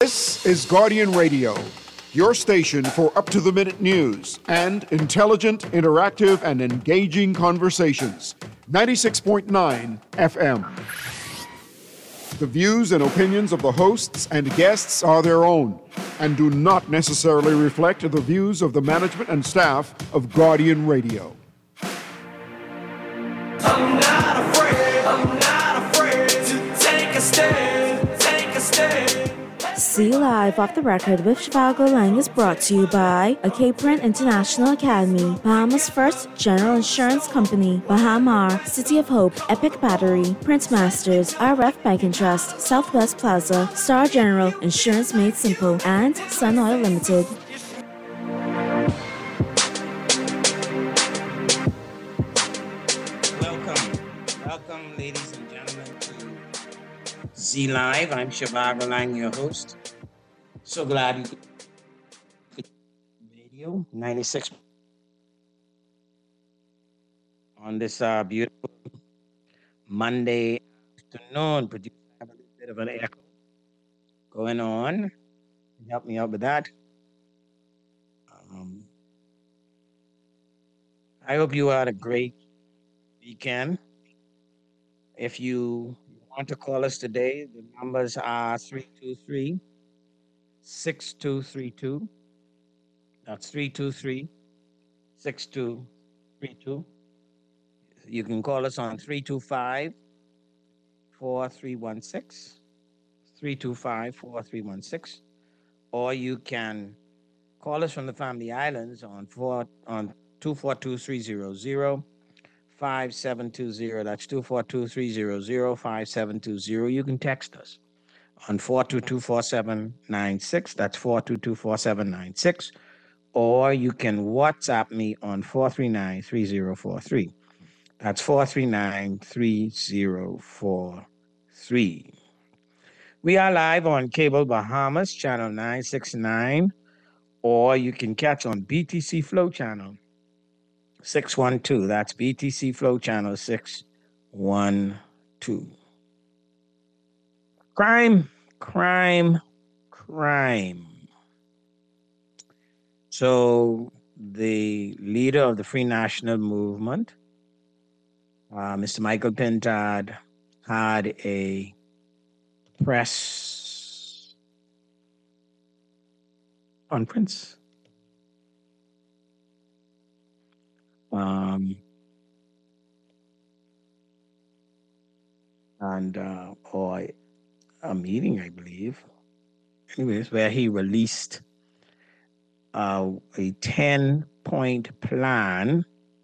This is Guardian Radio, your station for up-to-the-minute news and intelligent, interactive, and engaging conversations. 96.9 FM. The views and opinions of the hosts and guests are their own and do not necessarily reflect the views of the management and staff of Guardian Radio. I'm not afraid to take a stand, take a stand. See Live Off the Record with Shivago Lang is brought to you by A.K. Print International Academy, Bahamas' first general insurance company, Bahamar, City of Hope, Epic Battery, Print Masters, RF Bank and Trust, Southwest Plaza, Star General, Insurance Made Simple, and Sun Oil Limited. Welcome, ladies and gentlemen, to Z Live. I'm Shivago Lang, your host. So glad you could radio 96 on this beautiful Monday afternoon. Producer, I have a little bit of an echo going on. Help me out with that. I hope you had a great weekend. If you want to call us today, the numbers are 323-6232. That's 323-6232. You can call us on 325-4316, 325-4316, or you can call us from the Family Islands on 242-300. 5720. That's 242-300-5720. You can text us on 422-4796. That's 422-4796. Or you can WhatsApp me on 439-3043. That's 439-3043. We are live on Cable Bahamas, channel 969, or you can catch on BTC Flow channel 612. That's BTC Flow channel 612. Crime. So the leader of the Free National Movement, Mr. Michael Pintard, had a press conference. Or a meeting, I believe. Anyways, where he released a 10-point plan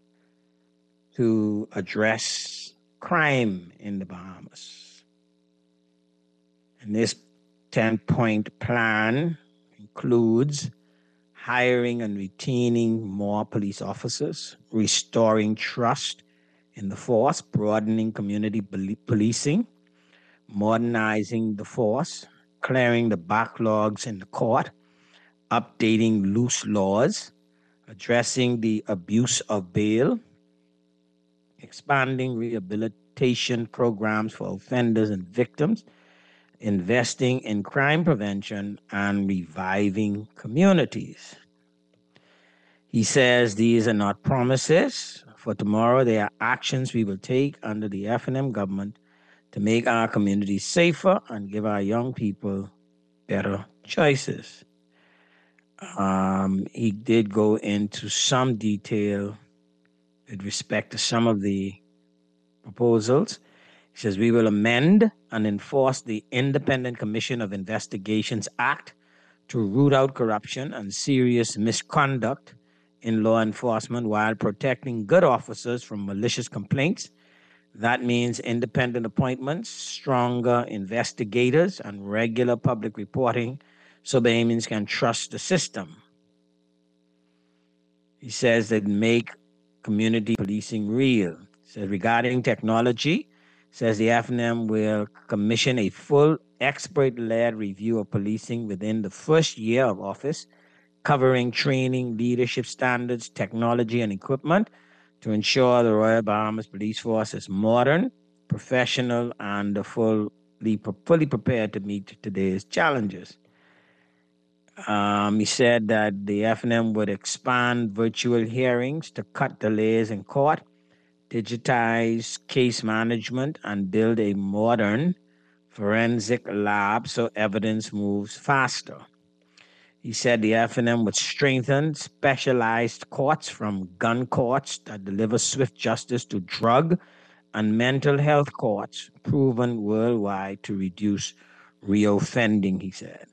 to address crime in the Bahamas. And this 10-point plan includes hiring and retaining more police officers, restoring trust in the force, broadening community policing, modernizing the force, clearing the backlogs in the court, updating loose laws, addressing the abuse of bail, expanding rehabilitation programs for offenders and victims, investing in crime prevention, and reviving communities. He says these are not promises for tomorrow. They are actions we will take under the F&M government to make our communities safer and give our young people better choices. He did go into some detail with respect to some of the proposals. He says we will amend and enforce the Independent Commission of Investigations Act to root out corruption and serious misconduct in law enforcement while protecting good officers from malicious complaints. That means independent appointments, stronger investigators, and regular public reporting so Bahamians can trust the system. He says that make community policing real. He says regarding technology, says the F&M will commission a full expert-led review of policing within the first year of office, covering training, leadership standards, technology, and equipment to ensure the Royal Bahamas Police Force is modern, professional, and fully prepared to meet today's challenges. He said that the FNM would expand virtual hearings to cut delays in court, digitize case management, and build a modern forensic lab so evidence moves faster. He said the FNM would strengthen specialized courts from gun courts that deliver swift justice to drug and mental health courts, proven worldwide to reduce reoffending, he said.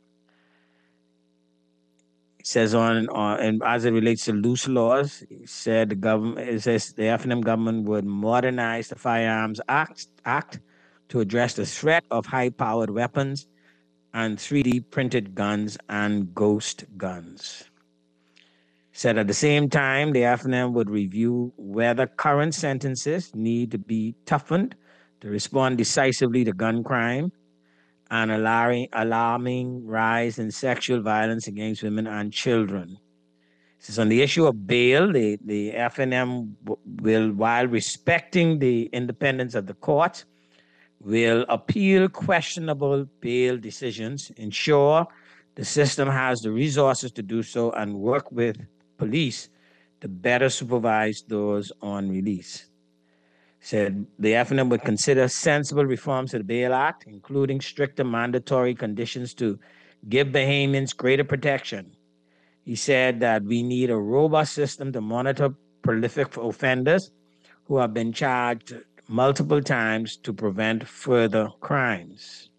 It says and as it relates to loose laws, he said it says the FNM government would modernize the Firearms Act to address the threat of high-powered weapons and 3D printed guns and ghost guns. Said at the same time, the FNM would review whether current sentences need to be toughened to respond decisively to gun crime and alarming rise in sexual violence against women and children. Says on the issue of bail, the FNM will, while respecting the independence of the court, will appeal questionable bail decisions, ensure the system has the resources to do so, and work with police to better supervise those on release. Said the FNM would consider sensible reforms to the Bail Act, including stricter mandatory conditions to give Bahamians greater protection. He said that we need a robust system to monitor prolific offenders who have been charged multiple times to prevent further crimes.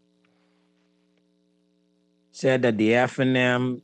Said that the FNM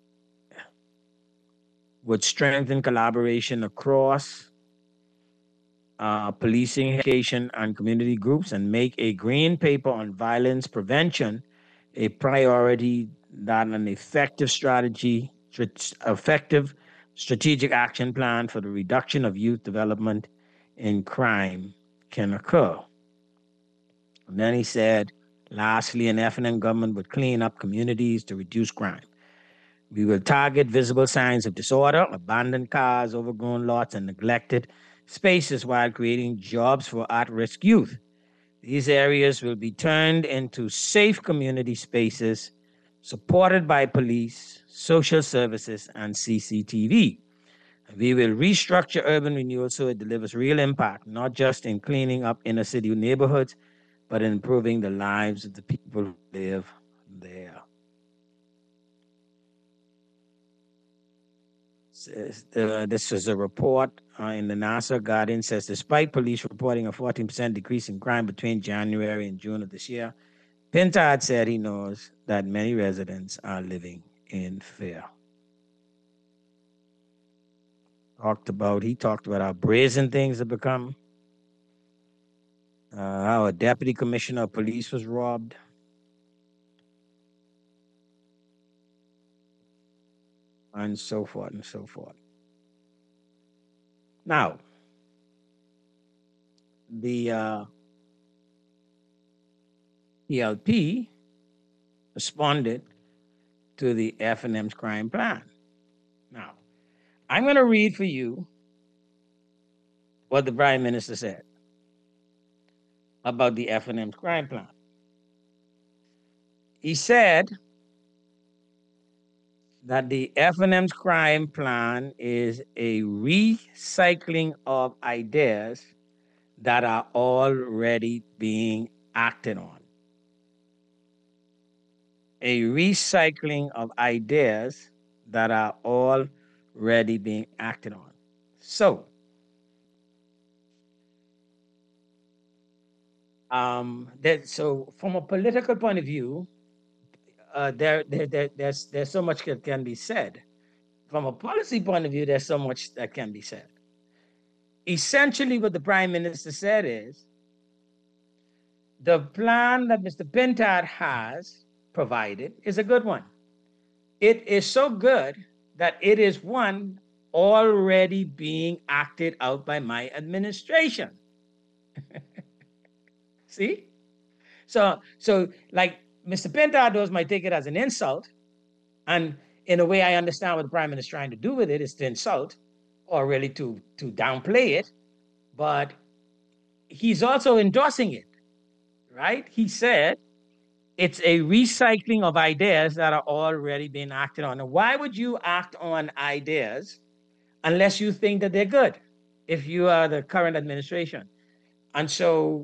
would strengthen collaboration across policing, education, and community groups and make a green paper on violence prevention a priority that an effective strategic strategic action plan for the reduction of youth development in crime can occur. And then he said, lastly, an FNM government would clean up communities to reduce crime. We will target visible signs of disorder, abandoned cars, overgrown lots, and neglected spaces while creating jobs for at-risk youth. These areas will be turned into safe community spaces supported by police, social services, and CCTV. We will restructure urban renewal so it delivers real impact, not just in cleaning up inner city neighborhoods, but in improving the lives of the people who live there. This is a report in the Nassau Guardian. Says, despite police reporting a 14% decrease in crime between January and June of this year, Pintard said he knows that many residents are living in fear. He talked about how brazen things have become, how a deputy commissioner of police was robbed, and so forth and so forth. Now, the PLP responded to the FNM's crime plan. Now, I'm going to read for you what the Prime Minister said about the FNM's crime plan. He said that the FNM's crime plan is a recycling of ideas that are already being acted on. A recycling of ideas that are already being acted on. So, so from a political point of view, there's so much that can be said. From a policy point of view, there's so much that can be said. Essentially, what the Prime Minister said is, the plan that Mr. Pintard has provided is a good one. It is so good that it is one already being acted out by my administration. See? So like Mr. Pintard might take it as an insult, and in a way I understand what the Prime Minister is trying to do with it is to insult or really to downplay it, but he's also endorsing it, right? He said It's a recycling of ideas that are already being acted on. Now, why would you act on ideas unless you think that they're good if you are the current administration? And so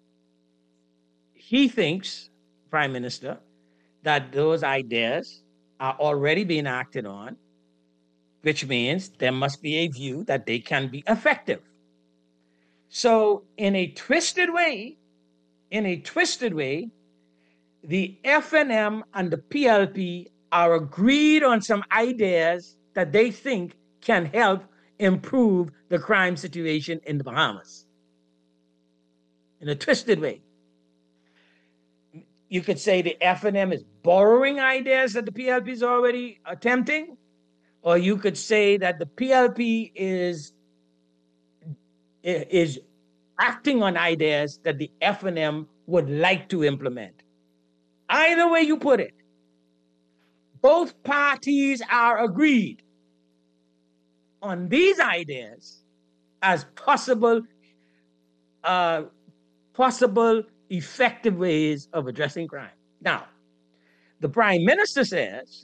he thinks, Prime Minister, that those ideas are already being acted on, which means there must be a view that they can be effective. So in a twisted way, the FNM and the PLP are agreed on some ideas that they think can help improve the crime situation in the Bahamas. In a twisted way. You could say the FNM is borrowing ideas that the PLP is already attempting, or you could say that the PLP is acting on ideas that the FNM would like to implement. Either way you put it, both parties are agreed on these ideas as possible effective ways of addressing crime. Now, the Prime Minister says,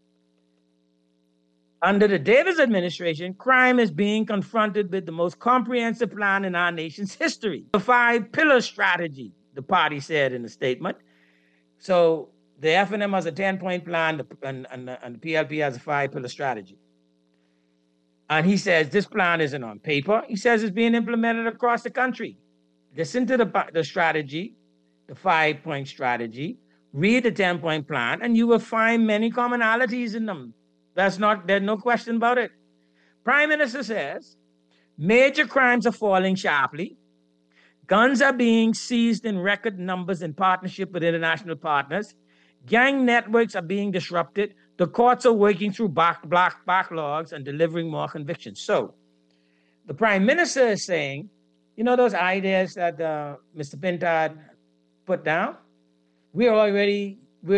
under the Davis administration, crime is being confronted with the most comprehensive plan in our nation's history. The 5-pillar strategy, the party said in the statement. So the FNM has a 10-point plan and the PLP has a 5-pillar strategy. And he says this plan isn't on paper. He says it's being implemented across the country. Listen to the strategy, the 5-point strategy, read the 10-point plan, and you will find many commonalities in them. There's no question about it. Prime Minister says, major crimes are falling sharply. Guns are being seized in record numbers in partnership with international partners. Gang networks are being disrupted. The courts are working through backlogs and delivering more convictions. So the Prime Minister is saying, you know those ideas that Mr. Pintard put down? We're already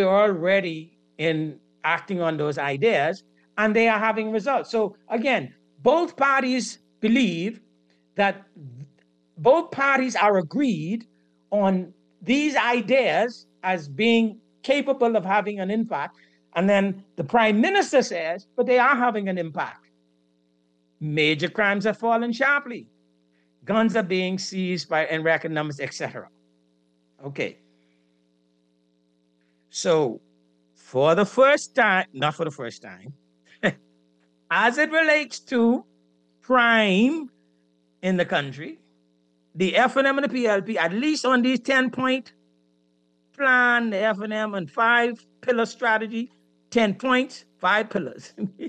in acting on those ideas, and they are having results. So again, both parties believe that both parties are agreed on these ideas as being capable of having an impact. And then the Prime Minister says, but they are having an impact. Major crimes have fallen sharply. Guns are being seized in record numbers, etc. Okay. So for the first time, not for the first time, as it relates to crime in the country, the FNM and the PLP, at least on these 10-point plan, the FNM and 5-pillar strategy, 10 points, 5 pillars.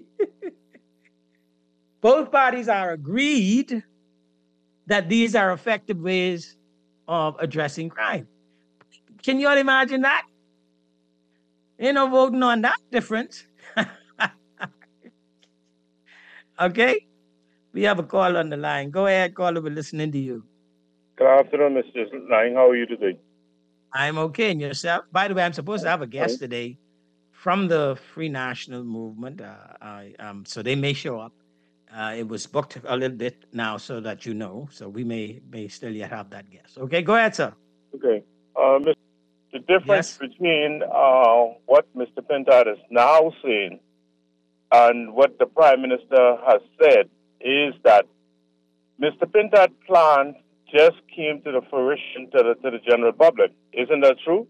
Both parties are agreed that these are effective ways of addressing crime. Can you all imagine that? Ain't no voting on that difference. Okay? We have a call on the line. Go ahead, caller. We're listening to you. Good afternoon, Mr. Lang. How are you today? I'm okay. And yourself? By the way, I'm supposed to have a guest today from the Free National Movement. So they may show up. It was booked a little bit now so that you know. So we may still yet have that guest. Okay, go ahead, sir. Okay. The difference between what Mr. Pintard is now saying and what the Prime Minister has said is that Mr. Pintard's plan just came to the fruition to the general public. Isn't that true?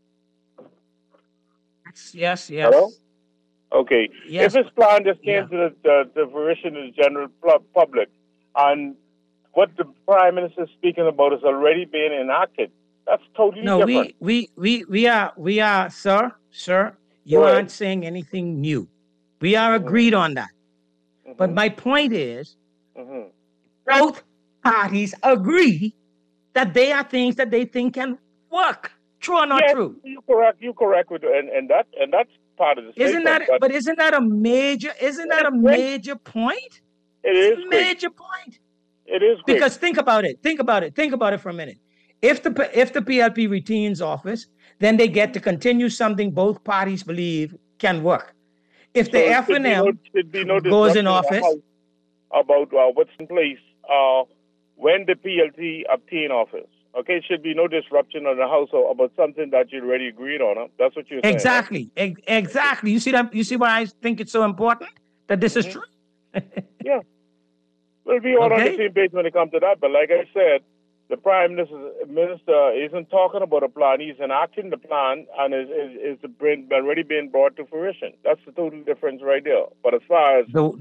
Yes. Hello? Okay. Yes. If his plan just came to the fruition of the general public, and what the Prime Minister is speaking about is already being enacted, that's totally different. No, we are, sir, you aren't saying anything new. We are agreed on that. But my point is, both parties agree that they are things that they think can work. True or not true? You're correct with and that's part of the statement. Isn't that a major point? It is a major point. It is great. Because think about it for a minute. If the PLP retains office, then they get to continue something both parties believe can work. If the FNM goes in office, about what's in place when the PLP obtain office, Okay, should be no disruption on the house about something that you already agreed on. Huh? That's what you're saying. Exactly. Right? Exactly. You see that? You see why I think it's so important that this is true? Yeah. We'll be all on the same page when it comes to that. But like I said, the Prime Minister isn't talking about a plan. He's enacting the plan and is already being brought to fruition. That's the total difference right there. But as far as the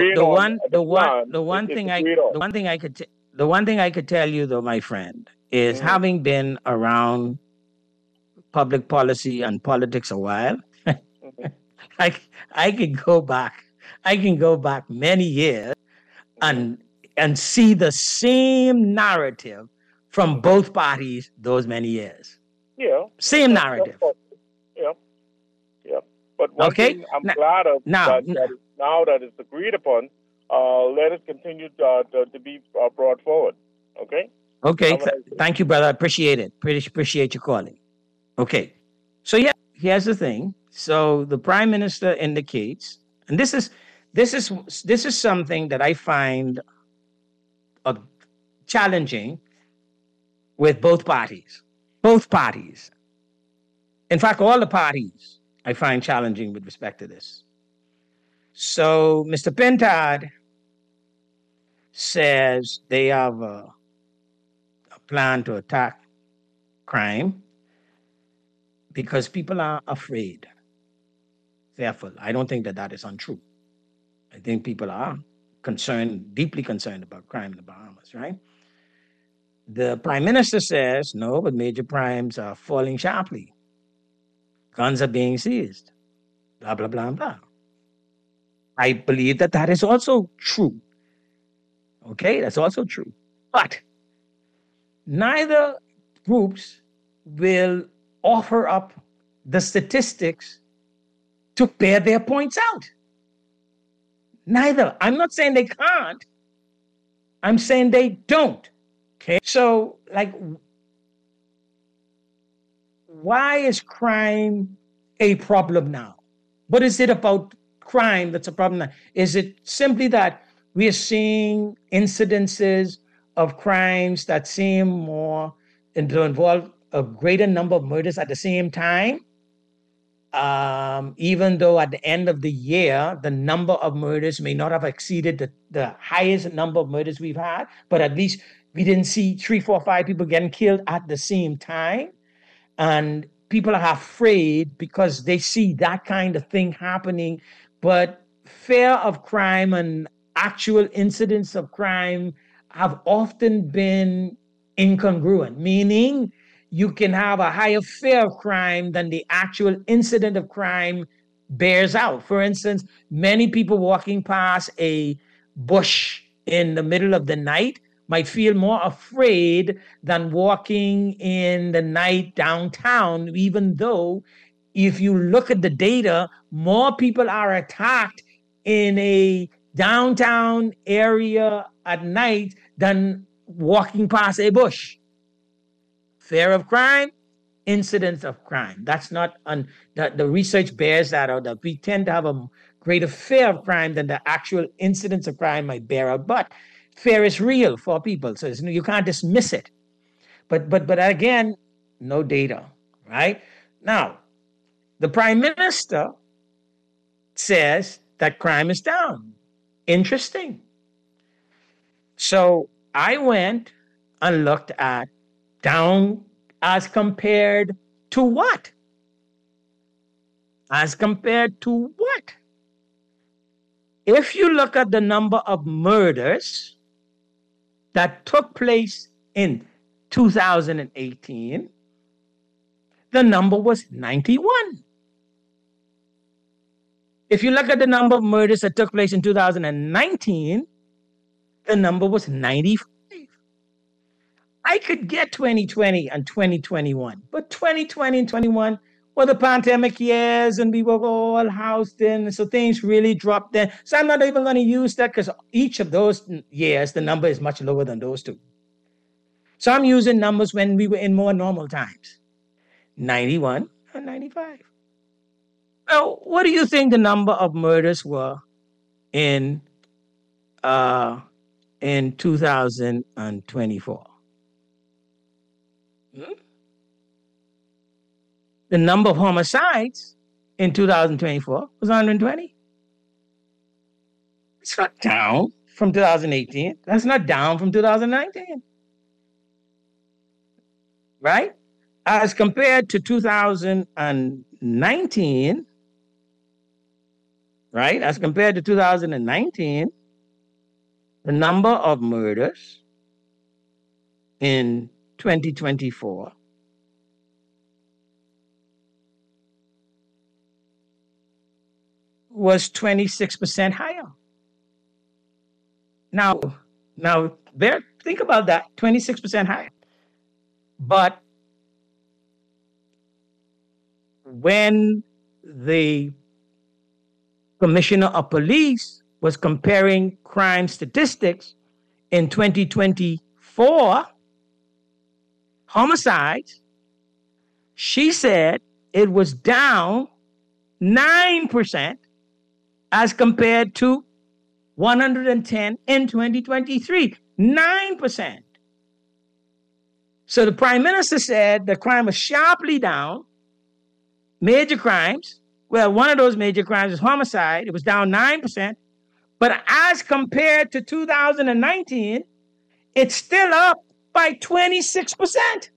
one thing I could tell you though, my friend, is having been around public policy and politics a while, I can go back many years and see the same narrative from both parties those many years. Yeah. Same narrative. Yeah. But one thing I'm glad of that now that it's agreed upon, let it continue to be brought forward. Okay? Okay. Thank you, brother. I appreciate it. Appreciate you calling. Okay. So yeah, here's the thing. So the Prime Minister indicates, and this is something that I find challenging with both parties. Both parties. In fact, all the parties I find challenging with respect to this. So Mr. Pintard says they have a plan to attack crime because people are afraid, fearful. I don't think that is untrue. I think people are deeply concerned about crime in the Bahamas, right? The Prime Minister says, no, but major crimes are falling sharply. Guns are being seized, blah, blah, blah, blah. I believe that is also true. Okay, that's also true. But neither groups will offer up the statistics to bear their points out. Neither. I'm not saying they can't. I'm saying they don't. Okay. So, why is crime a problem now? What is it about crime that's a problem now? Is it simply that we are seeing incidences of crimes that seem more to involve a greater number of murders at the same time? Even though at the end of the year, the number of murders may not have exceeded the highest number of murders we've had, but at least we didn't see 3, 4, 5 people getting killed at the same time. And people are afraid because they see that kind of thing happening. But fear of crime and actual incidents of crime have often been incongruent, meaning you can have a higher fear of crime than the actual incident of crime bears out. For instance, many people walking past a bush in the middle of the night might feel more afraid than walking in the night downtown, even though if you look at the data, more people are attacked in a downtown area at night than walking past a bush. Fear of crime, incidents of crime. That's not, the research bears that out, that we tend to have a greater fear of crime than the actual incidents of crime might bear out. But fear is real for people, so you can't dismiss it. But again, no data, right? Now, the Prime Minister says that crime is down. Interesting. So I went and looked at down as compared to what? As compared to what? If you look at the number of murders that took place in 2018, the number was 91. If you look at the number of murders that took place in 2019, the number was 95. I could get 2020 and 2021, but 2020 and 21 were the pandemic years and we were all housed in, so things really dropped then. So I'm not even going to use that because each of those years, the number is much lower than those two. So I'm using numbers when we were in more normal times, 91 and 95. Well, what do you think the number of murders were in 2024? The number of homicides in 2024 was 120. It's not down from 2018. That's not down from 2019. Right? As compared to 2019, right? As compared to 2019, the number of murders in 2024 was 26% higher. Now, think about that, 26% higher. But when the commissioner of police was comparing crime statistics in 2024, homicides, she said it was down 9% as compared to 110 in 2023. 9%. So the prime minister said the crime was sharply down. Major crimes, well, one of those major crimes is homicide. It was down 9%. But as compared to 2019, it's still up by 26%.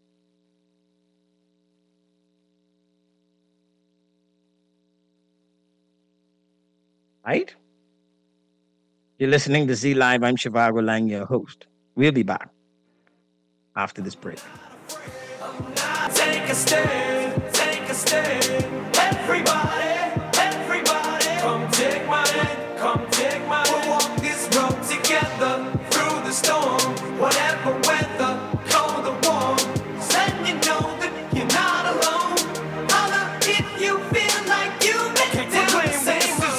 Right? You're listening to Z Live. I'm Shivago Lang, your host. We'll be back after this break. Take a stand, take a stand. Everybody, come take my hand, come take my hand. We'll walk this road together through the storm, whatever weather, cold or warm. Letting you know that you're not alone. Holla if you feel like you've been down the same road.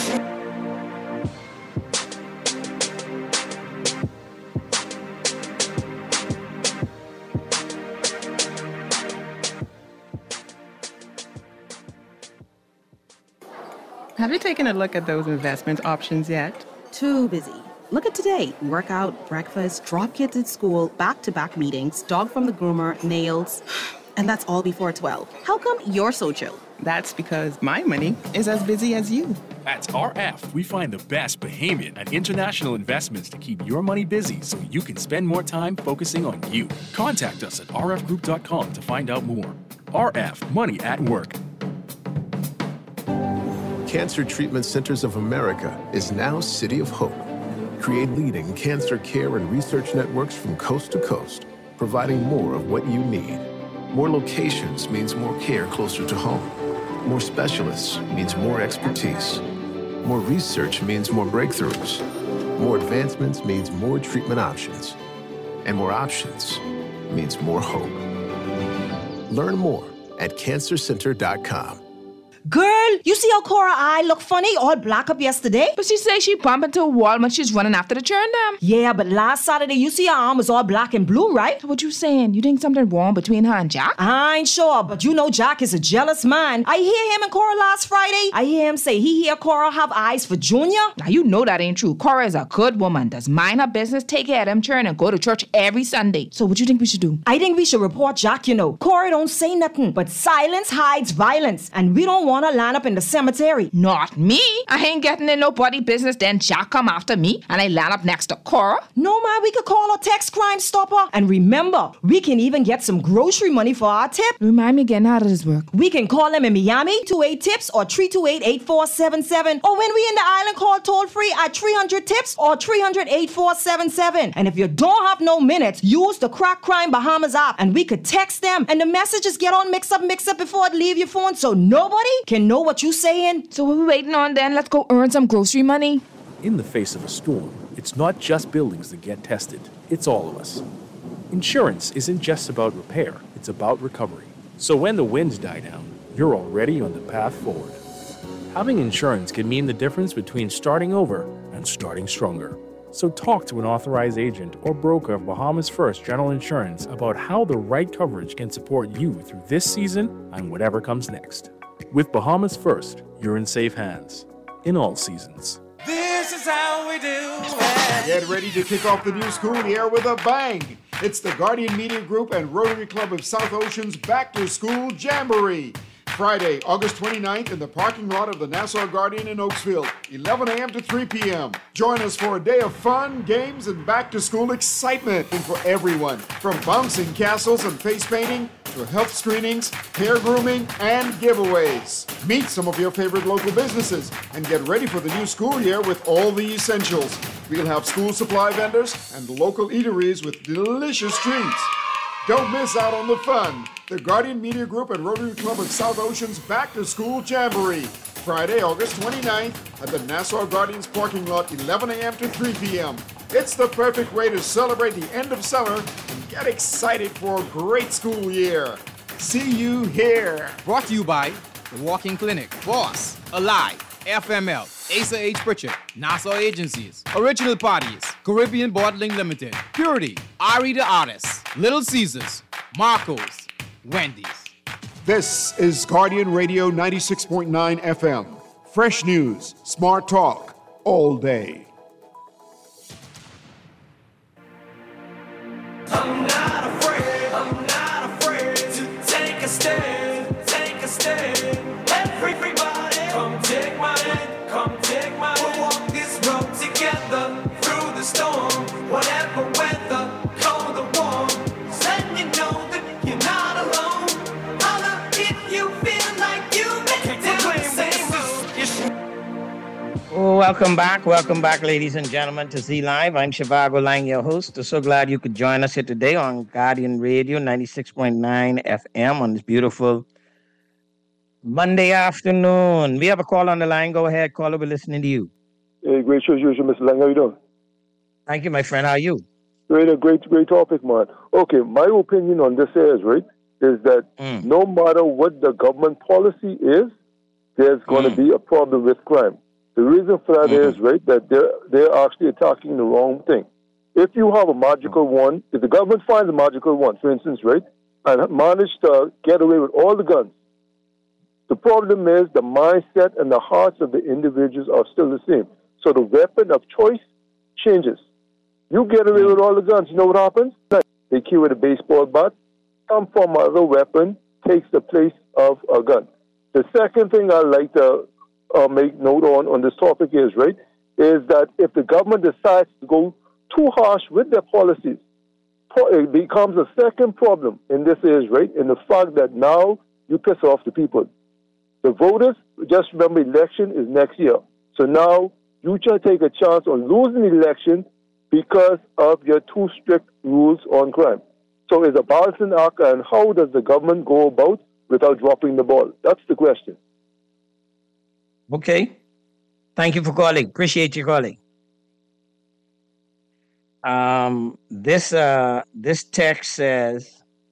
Have you taken a look at those investment options yet? Too busy. Look at today. Workout, breakfast, drop kids at school, back-to-back meetings, dog from the groomer, nails. And that's all before 12. How come you're so chill? That's because my money is as busy as you. At RF, we find the best Bahamian and international investments to keep your money busy so you can spend more time focusing on you. Contact us at rfgroup.com to find out more. RF, money at work. Cancer Treatment Centers of America is now City of Hope. Create leading cancer care and research networks from coast to coast, providing more of what you need. More locations means more care closer to home. More specialists means more expertise. More research means more breakthroughs. More advancements means more treatment options. And more options means more hope. Learn more at cancercenter.com. Girl, you see how Cora eye look funny, all black up yesterday? But she say she bump into a wall when she's running after the churn dam. Yeah, but last Saturday, you see her arm was all black and blue, right? What you saying? You think something wrong between her and Jack? I ain't sure, but you know Jack is a jealous man. I hear him and Cora last Friday. I hear him say he hear Cora have eyes for Junior. Now you know that ain't true. Cora is a good woman, does mind her business, take care of them churn, and go to church every Sunday. So what you think we should do? I think we should report Jack, you know. Cora don't say nothing, but silence hides violence, and we don't want to line up in the cemetery. Not me. I ain't getting in nobody business. Then Jack come after me and I land up next to Cora. No, man, we could call a text Crime Stopper. And remember, we can even get some grocery money for our tip. Remind me again, how does this work? We can call them in Miami, 28-TIPS or 328-8477. Or when we in the island, call toll-free at 300-TIPS or 300-8477. And if you don't have no minutes, use the Crack Crime Bahamas app and we could text them and the messages get all mixed up before it leave your phone so nobody can know what you saying. So what we waiting on then? Let's go earn some grocery money. In the face of a storm, it's not just buildings that get tested, it's all of us. Insurance isn't just about repair, it's about recovery. So when the winds die down, you're already on the path forward. Having insurance can mean the difference between starting over and starting stronger. So talk to an authorized agent or broker of Bahamas First General Insurance about how the right coverage can support you through this season and whatever comes next. With Bahamas First, you're in safe hands in all seasons. This is how we do it. Get ready to kick off the new school year with a bang. It's the Guardian Media Group and Rotary Club of South Ocean's Back to School Jamboree. Friday, August 29th in the parking lot of the Nassau Guardian in Oaksville, 11 a.m. to 3 p.m. Join us for a day of fun, games, and back-to-school excitement for everyone, from bouncing castles and face painting to health screenings, hair grooming, and giveaways. Meet some of your favorite local businesses and get ready for the new school year with all the essentials. We'll have school supply vendors and local eateries with delicious treats. Don't miss out on the fun. The Guardian Media Group and Rotary Club of South Ocean's Back to School Jamboree. Friday, August 29th at the Nassau Guardians parking lot, 11 a.m. to 3 p.m. It's the perfect way to celebrate the end of summer and get excited for a great school year. See you here. Brought to you by The Walking Clinic, Boss, Alive, FML, Asa H. Pritchard, Nassau Agencies, Original Parties, Caribbean Bottling Limited, Purity, Ari the Artist, Little Caesars, Marco's, Wendy's. This is Guardian Radio 96.9 FM. Fresh news, smart talk, all day. I'm not afraid to take a stand, Everybody, come take my hand, We'll walk this road together through the storm, whatever weather, cold or warm. Letting you know that you're not alone. Holla if you feel like you've been down the same road. Welcome back, ladies and gentlemen, to Z Live. I'm Shivago Lang, your host. I'm so glad you could join us here today on Guardian Radio 96.9 FM on this beautiful Monday afternoon. We have a call on the line. Go ahead, caller. We're listening to you. Hey, great show, Mr. Lang. How you doing? Thank you, my friend. How are you? Great topic, man. Okay, my opinion on this is that no matter what the government policy is, there's going to be a problem with crime. The reason for that is, that they're actually attacking the wrong thing. If you have a magical wand, if the government finds a magical wand, for instance, and manage to get away with all the guns, the problem is the mindset and the hearts of the individuals are still the same. So the weapon of choice changes. You get away with all the guns, you know what happens? They kill with a baseball bat. Some form of other weapon takes the place of a gun. The second thing I'd like to make note on this topic is that if the government decides to go too harsh with their policies, it becomes a second problem in this is, in the fact that now you piss off the people. The voters, just remember, election is next year. So now you try to take a chance on losing the election because of your too strict rules on crime. So it's a balancing act, and how does the government go about without dropping the ball? That's the question. Okay. Thank you for calling. Appreciate you calling. This text says,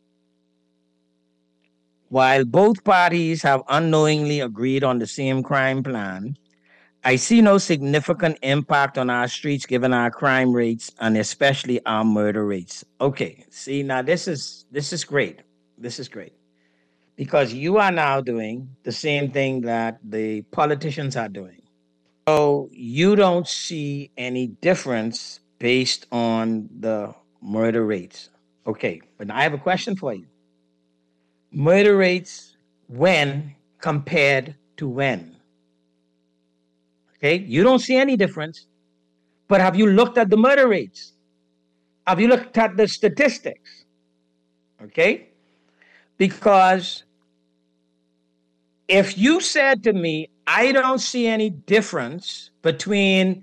while both parties have unknowingly agreed on the same crime plan, I see no significant impact on our streets given our crime rates and especially our murder rates. Okay, see, now this is great. This is great. Because you are now doing the same thing that the politicians are doing. So you don't see any difference based on the murder rates. Okay, but I have a question for you. Murder rates when compared to when? Okay, you don't see any difference, but have you looked at the murder rates? Have you looked at the statistics? Okay, because if you said to me, I don't see any difference between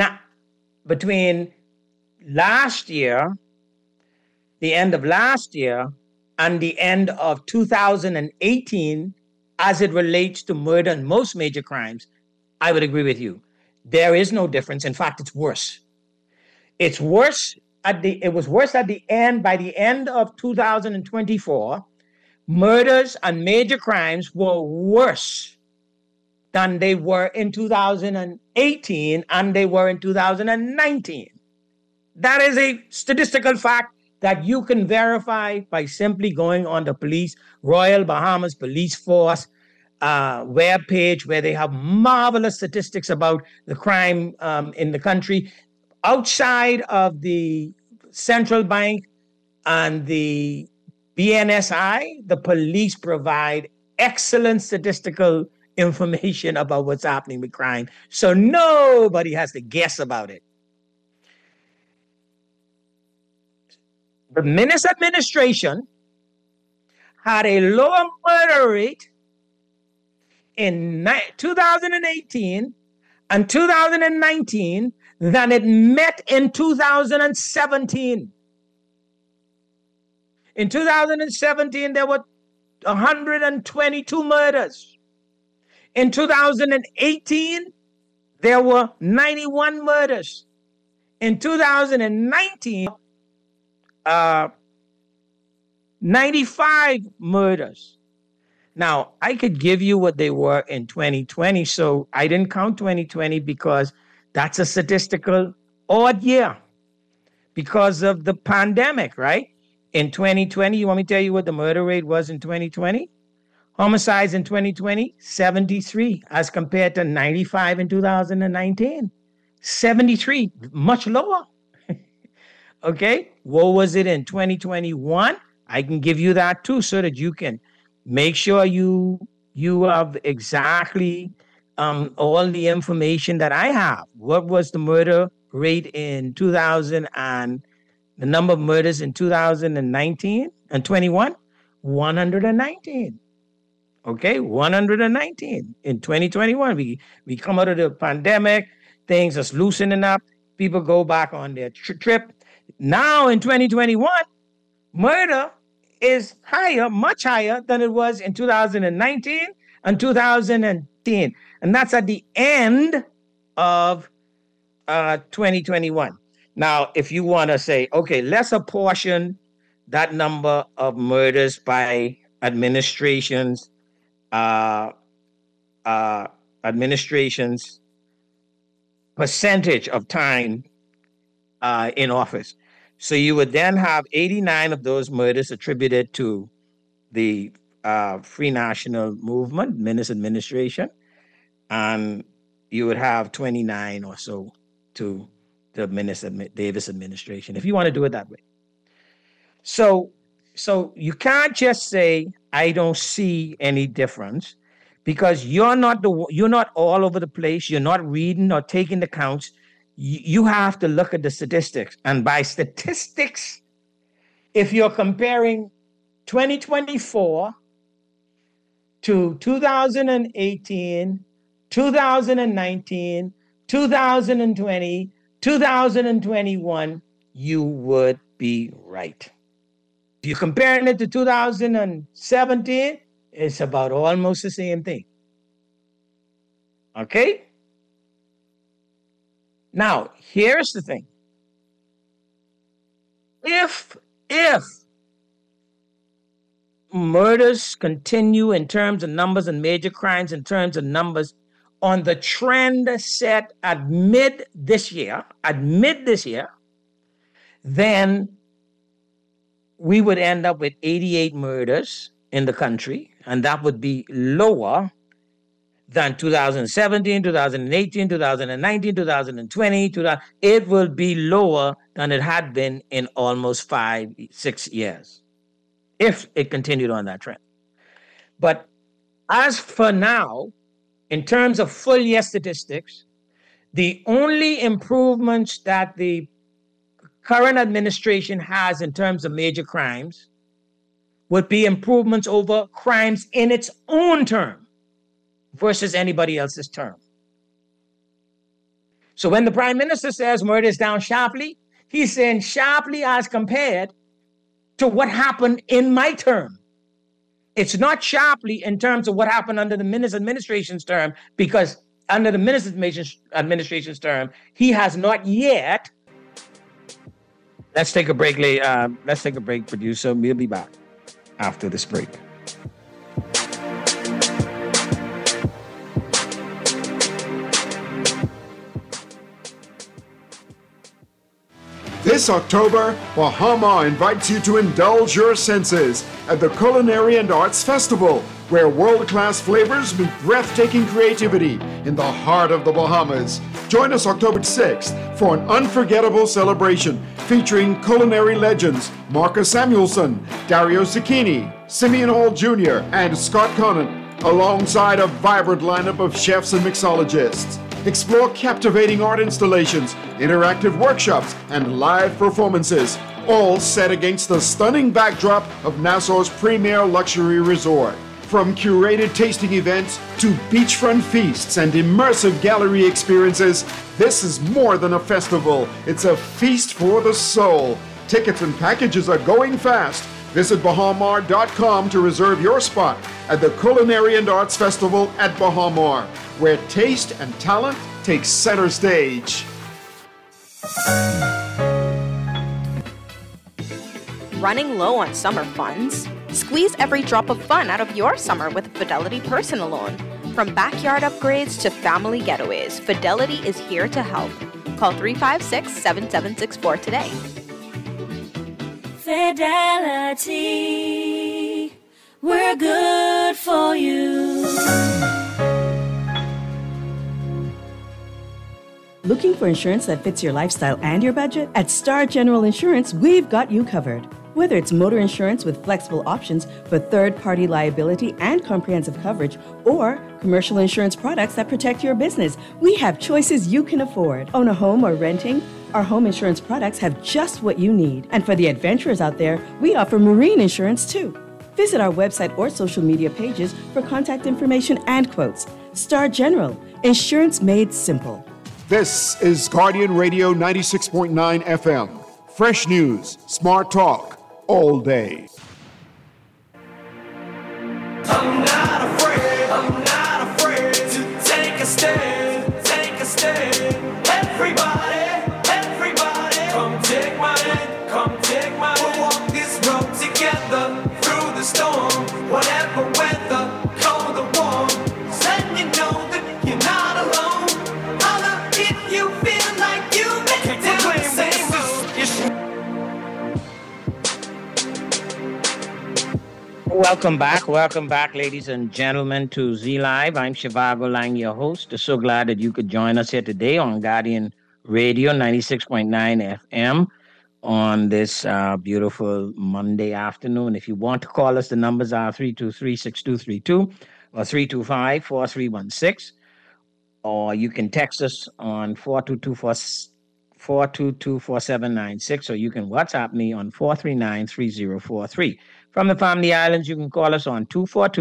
last year, the end of last year, and the end of 2018 as it relates to murder and most major crimes, I would agree with you. There is no difference. In fact, it's worse. It was worse at the end. By the end of 2024, murders and major crimes were worse than they were in 2018 and they were in 2019. That is a statistical fact that you can verify by simply going on the Royal Bahamas Police Force webpage, where they have marvelous statistics about the crime in the country. Outside of the central bank, And the BNSI, the police provide excellent statistical information about what's happening with crime. So nobody has to guess about it. The Menace administration had a lower murder rate in 2018 and 2019 than it met in 2017. In 2017, there were 122 murders. In 2018, there were 91 murders. In 2019, 95 murders. Now, I could give you what they were in 2020, so I didn't count 2020 because that's a statistical odd year because of the pandemic, right? In 2020, you want me to tell you what the murder rate was in 2020? Homicides in 2020, 73 as compared to 95 in 2019. 73, much lower. Okay, what was it in 2021? I can give you that too so that you can make sure you have exactly all the information that I have. What was the murder rate in 2000 and the number of murders in 2019 and 21? 119. Okay, 119. In 2021, we come out of the pandemic, things are loosening up, people go back on their trip. Now in 2021, murder is higher, much higher than it was in 2019 and 2010. And that's at the end of 2021. Now, if you want to say, okay, let's apportion that number of murders by administration's percentage of time in office. So you would then have 89 of those murders attributed to the Free National Movement, Menace administration, and you would have 29 or so to the Davis administration, if you want to do it that way. So you can't just say, I don't see any difference, because you're not all over the place. You're not reading or taking the counts. You have to look at the statistics. And by statistics, if you're comparing 2024 to 2018, 2019, 2020, 2021, you would be right. If you're comparing it to 2017, it's about almost the same thing. Okay? Now, here's the thing. If murders continue in terms of numbers and major crimes in terms of numbers on the trend set at mid this year, then we would end up with 88 murders in the country, and that would be lower than 2017, 2018, 2019, 2020. It will be lower than it had been in almost 5-6 years, if it continued on that trend. But as for now, in terms of full year statistics, the only improvements that the current administration has in terms of major crimes would be improvements over crimes in its own term versus anybody else's term. So when the Prime Minister says murder is down sharply, he's saying sharply as compared to what happened in my term. It's not sharply in terms of what happened under the Menace administration's term, because under the Menace administration's term, he has not yet. Let's take a break, producer. We'll be back after this break. This October, Bahama invites you to indulge your senses at the Culinary and Arts Festival, where world-class flavors meet breathtaking creativity in the heart of the Bahamas. Join us October 6th for an unforgettable celebration featuring culinary legends Marcus Samuelson, Dario Cicchini, Simeon Hall Jr., and Scott Conant, alongside a vibrant lineup of chefs and mixologists. Explore captivating art installations, interactive workshops, and live performances, all set against the stunning backdrop of Nassau's premier luxury resort. From curated tasting events to beachfront feasts and immersive gallery experiences, this is more than a festival. It's a feast for the soul. Tickets and packages are going fast. Visit bahamar.com to reserve your spot at the Culinary and Arts Festival at Bahamar, where taste and talent take center stage. Running low on summer funds? Squeeze every drop of fun out of your summer with a Fidelity personal loan. From backyard upgrades to family getaways, Fidelity is here to help. Call 356-7764 today. Fidelity, we're good for you. Looking for insurance that fits your lifestyle and your budget? At Star General Insurance, we've got you covered. Whether it's motor insurance with flexible options for third-party liability and comprehensive coverage, or commercial insurance products that protect your business, we have choices you can afford. Own a home or renting? Our home insurance products have just what you need. And for the adventurers out there, we offer marine insurance too. Visit our website or social media pages for contact information and quotes. Star General, insurance made simple. This is Guardian Radio 96.9 FM. Fresh news, smart talk, all day. I'm not afraid to take a stand, Everybody, come take my hand, We'll walk this road together through the storm, whatever weather, cold or warm. Letting you know that you're not alone. Holler if you feel like you've been down the same road. Welcome back, ladies and gentlemen, to Z Live. I'm Shivago Lang, your host. So glad that you could join us here today on Guardian Radio 96.9 FM on this beautiful Monday afternoon. If you want to call us, the numbers are 323-6232 or 325-4316. Or you can text us on 422-4796, or you can WhatsApp me on 439-3043. From the Family Islands, you can call us on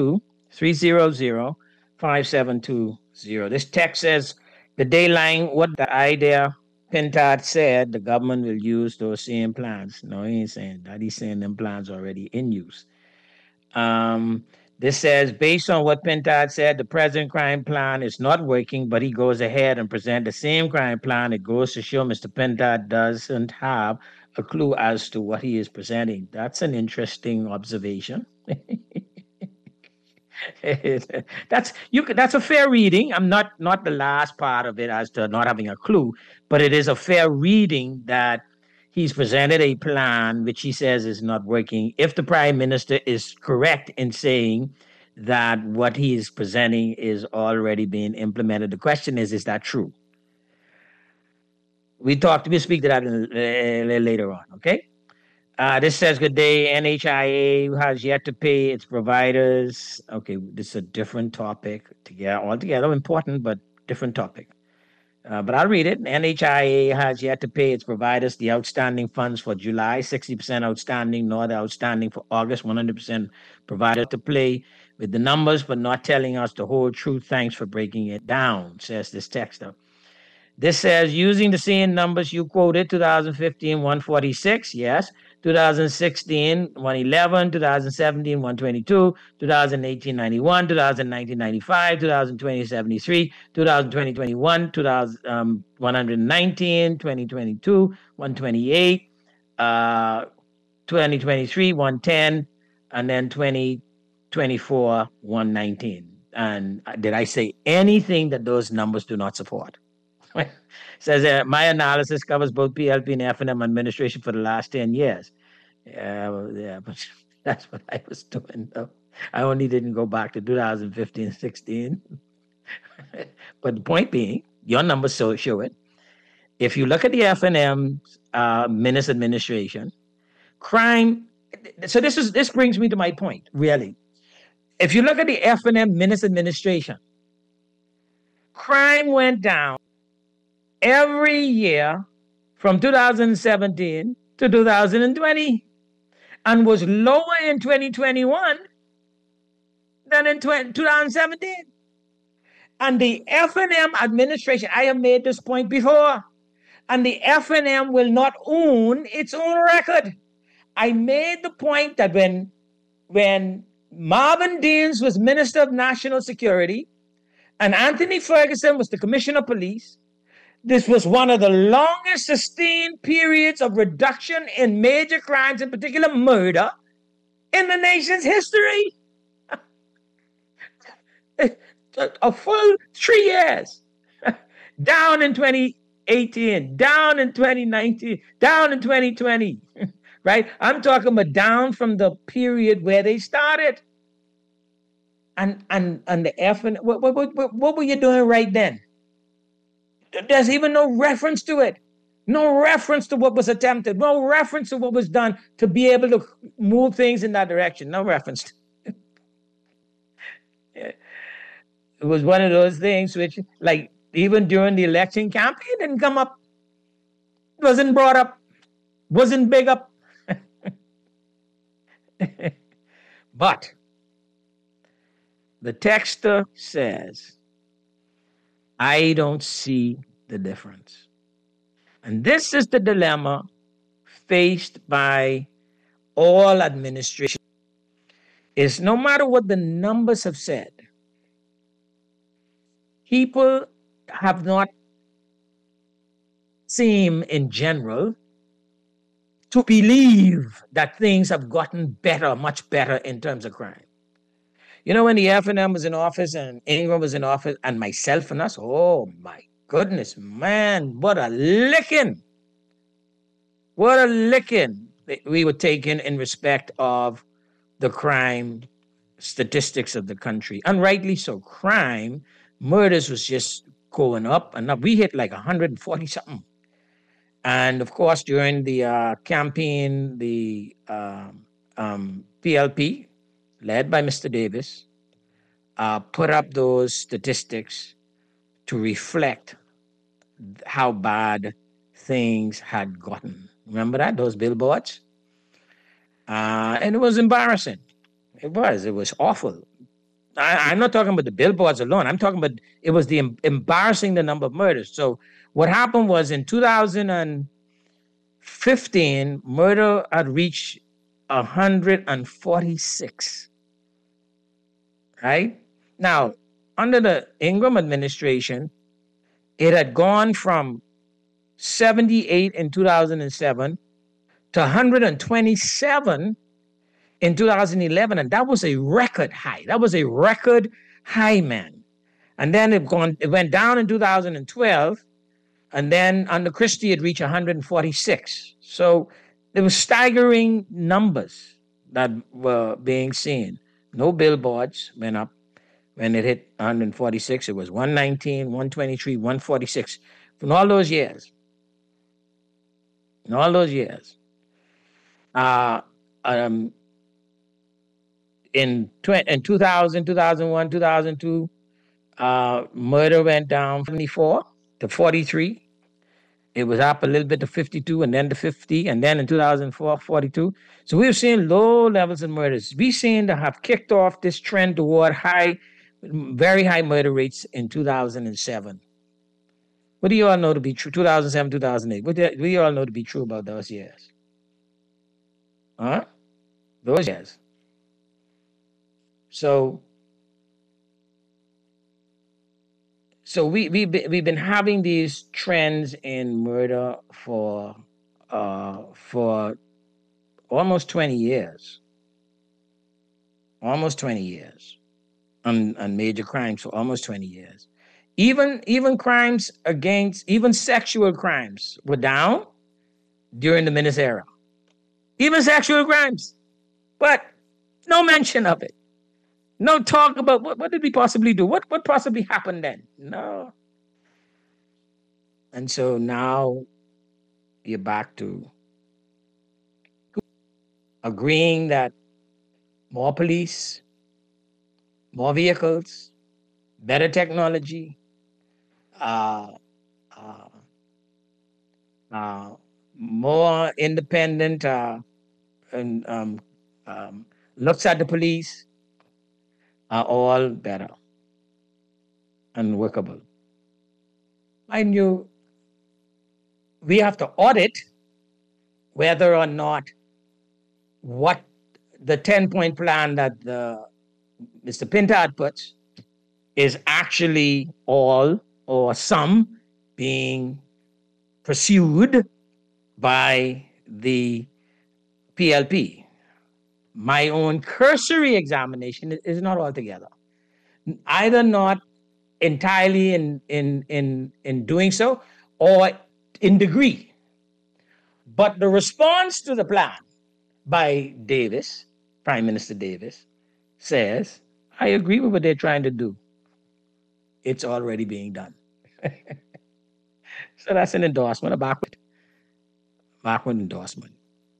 242-300-5720. This text says, the dayline, what the idea Pintard said, the government will use those same plans. No, he ain't saying that. He's saying them plans are already in use. This says, based on what Pintard said, the present crime plan is not working, but he goes ahead and present the same crime plan. It goes to show Mr. Pintard doesn't have a clue as to what he is presenting. That's an interesting observation. That's a fair reading. I'm not the last part of it as to not having a clue, but it is a fair reading that he's presented a plan which he says is not working. If the prime minister is correct in saying that what he is presenting is already being implemented, the question is that true? We'll speak to that later on, okay? This says, good day, NHIA has yet to pay its providers. Okay, this is a different topic, altogether important, but different topic. But I'll read it. NHIA has yet to pay its providers the outstanding funds for July, 60% outstanding, nor the outstanding for August, 100% provided to play with the numbers, but not telling us the whole truth. Thanks for breaking it down, says this texter. This says, using the same numbers you quoted, 2015, 146, yes. 2016, 111, 2017, 122, 2018, 91, 2019, 95, 2020, 73, 2020, 21, 119, 2022, 128, 2023, 110, and then 2024, 119. And did I say anything that those numbers do not support? Says my analysis covers both PLP and F&M administration for the last 10 years. But that's what I was doing, though. I only didn't go back to 2015, 16. But the point being, your numbers show it. If you look at the F&M Menace administration, crime. So this brings me to my point, really. If you look at the F&M Menace administration, crime went down every year from 2017 to 2020 and was lower in 2021 than in 2017. And the F&M administration, I have made this point before, and the F&M will not own its own record. I made the point that when Marvin Deans was Minister of National Security and Anthony Ferguson was the Commissioner of Police, this was one of the longest sustained periods of reduction in major crimes, in particular murder, in the nation's history. A full 3 years. Down in 2018, down in 2019, down in 2020. Right? I'm talking about down from the period where they started. And the what were you doing right then? There's even no reference to it. No reference to what was attempted. No reference to what was done to be able to move things in that direction. No reference to it. It was one of those things which, like, even during the election campaign, didn't come up. Wasn't brought up. Wasn't big up. But the texter says, I don't see the difference. And this is the dilemma faced by all administration. Is no matter what the numbers have said, people have not seemed in general to believe that things have gotten better, much better in terms of crime. You know, when the F&M was in office and Ingram was in office and myself and us, oh my goodness, man, what a licking. What a licking we were taking in respect of the crime statistics of the country. And rightly so. Crime, murders was just going up and up. We hit like 140 something. And of course, during the campaign, the PLP, led by Mr. Davis, put up those statistics to reflect how bad things had gotten. Remember that? Those billboards? And it was embarrassing. It was awful. I'm not talking about the billboards alone. I'm talking about it was the embarrassing the number of murders. So what happened was in 2015, murder had reached 146. Right? Now, under the Ingram administration, it had gone from 78 in 2007 to 127 in 2011, and that was a record high. That was a record high, man. And then it went down in 2012, and then under Christie, it reached 146. So there were staggering numbers that were being seen. No billboards went up. When it hit 146, it was 119, 123, 146. From all those years. In all those years. In 2000, 2001, 2002, murder went down from 74 to 43. It was up a little bit to 52 and then to 50. And then in 2004, 42. So we were seeing low levels of murders. We seem to have kicked off this trend toward very high murder rates in 2007. What do you all know to be true? 2007, 2008. What do you all know to be true about those years? Huh? Those years. So we've been having these trends in murder for almost 20 years. Almost 20 years. And major crimes for almost 20 years. Even crimes against, even sexual crimes were down during the Menace era. Even sexual crimes. But no mention of it. No talk about what did we possibly do? What possibly happened then? No. And so now you're back to agreeing that more police, more vehicles, better technology, more independent and looks at the police are all better and workable. Mind you, we have to audit whether or not what the 10-point plan that Mr. Pintard puts is actually all or some being pursued by the PLP. My own cursory examination is not altogether. Either not entirely in doing so or in degree. But the response to the plan by Davis, Prime Minister Davis, says, I agree with what they're trying to do. It's already being done. So that's an endorsement, a backward endorsement.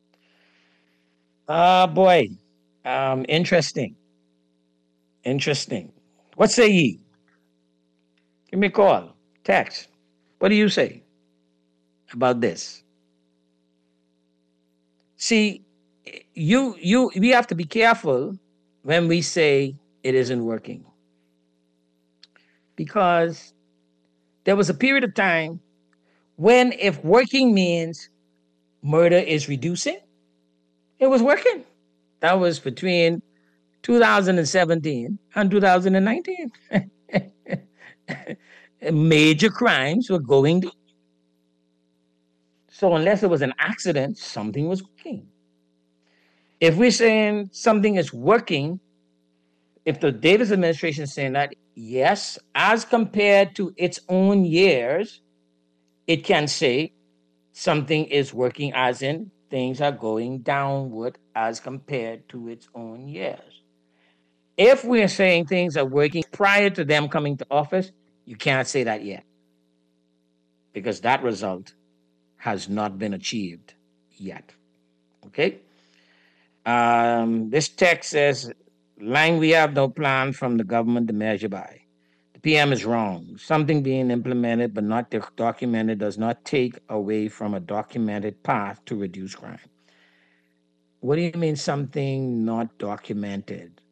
Boy, interesting. What say ye? Give me a call, text. What do you say about this? See, we have to be careful when we say it isn't working. Because there was a period of time when if working means murder is reducing, it was working. That was between 2017 and 2019. Major crimes were going down. So unless it was an accident, something was working. If we're saying something is working, if the Davis administration is saying that, yes, as compared to its own years, it can say something is working, as in things are going downward as compared to its own years. If we're saying things are working prior to them coming to office, you can't say that yet, because that result has not been achieved yet. Okay? This text says, Lang, we have no plan from the government to measure by. The PM is wrong. Something being implemented but not documented does not take away from a documented path to reduce crime. What do you mean something not documented?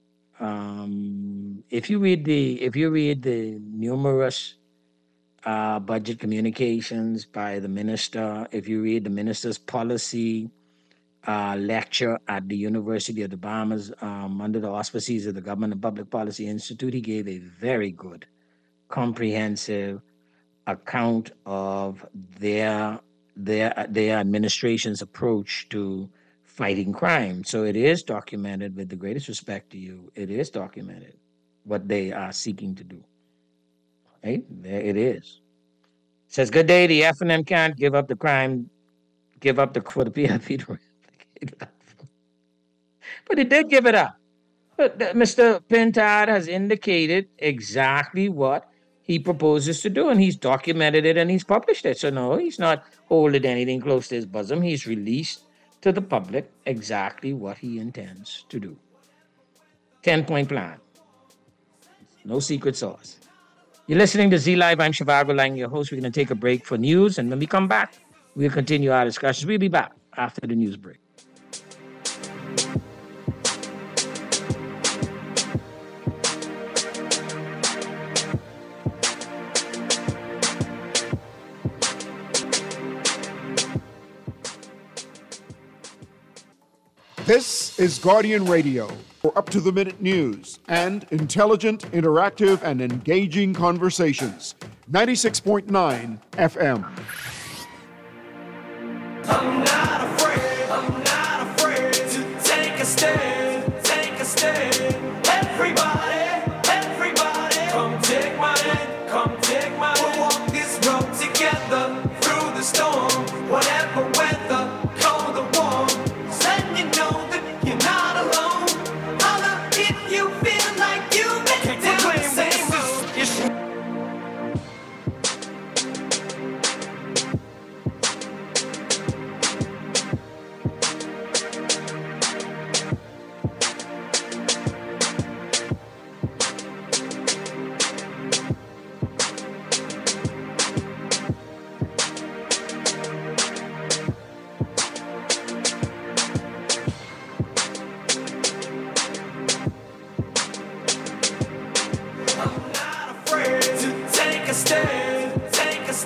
If you read the numerous budget communications by the minister, if you read the minister's policy lecture at the University of the Bahamas under the auspices of the Government and Public Policy Institute, he gave a very good, comprehensive account of their administration's approach to fighting crime. So it is documented, with the greatest respect to you, it is documented what they are seeking to do. Right? There it is. It says, good day, the F&M can't give up the crime, for the PLP to replicate that. But it did give it up. But Mr. Pintard has indicated exactly what he proposes to do, and he's documented it and he's published it. So no, he's not holding anything close to his bosom. He's released to the public exactly what he intends to do. 10-point plan. No secret sauce. You're listening to Z Live. I'm Shivago Lang, your host. We're going to take a break for news, and when we come back, we'll continue our discussions. We'll be back after the news break. This is Guardian Radio for up-to-the-minute news and intelligent, interactive, and engaging conversations. 96.9 FM. I'm not afraid to take a stand, Everybody, come take my hand, we'll walk this road together through the storm, whatever weather, cold or warm, letting you know that you're not alone. Holla if you feel like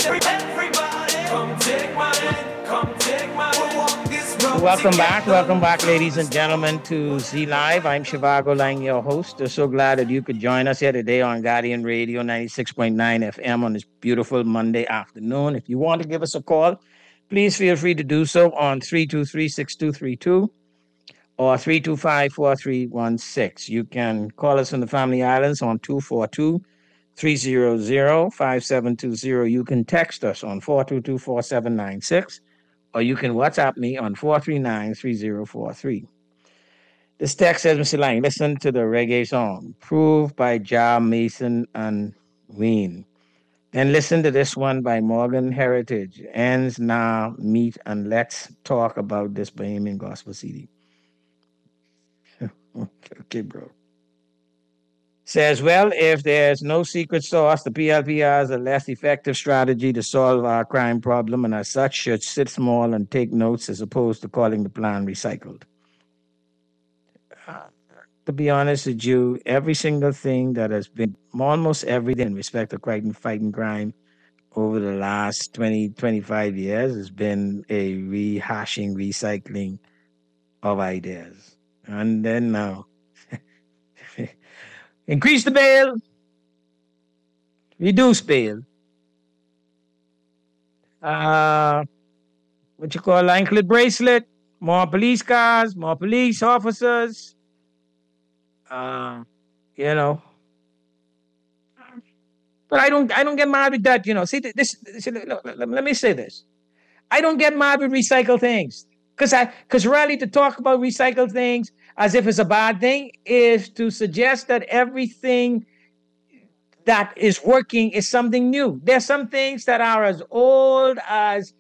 step. Everybody, come take my hand, come take my hand. We'll walk this road Welcome back, ladies and gentlemen, to Z Live. I'm Shivago Lang, your host. We're so glad that you could join us here today on Guardian Radio 96.9 FM on this beautiful Monday afternoon. If you want to give us a call, please feel free to do so on 323-6232 or 325-4316. You can call us from the Family Islands on 242-300-5720. You can text us on 422-4796. Or you can WhatsApp me on 439-3043. This text says, Mr. Lang, listen to the reggae song, Proved by Ja Mason and Wayne. Then listen to this one by Morgan Heritage, Ends Now, Meet, and Let's Talk About This Bahamian Gospel CD. Okay, bro. Says, well, if there's no secret sauce, the PLP has a less effective strategy to solve our crime problem, and as such should sit small and take notes as opposed to calling the plan recycled. To be honest with you, every single thing that has been, almost everything in respect to fighting crime over the last 20, 25 years has been a rehashing, recycling of ideas. And then now, increase the bail, reduce bail. What you call anklet bracelet, more police cars, more police officers. You know. But I don't get mad with that, you know. See, let me say this. I don't get mad with recycled things. Because really to talk about recycled things as if it's a bad thing is to suggest that everything that is working is something new. There's some things that are as old as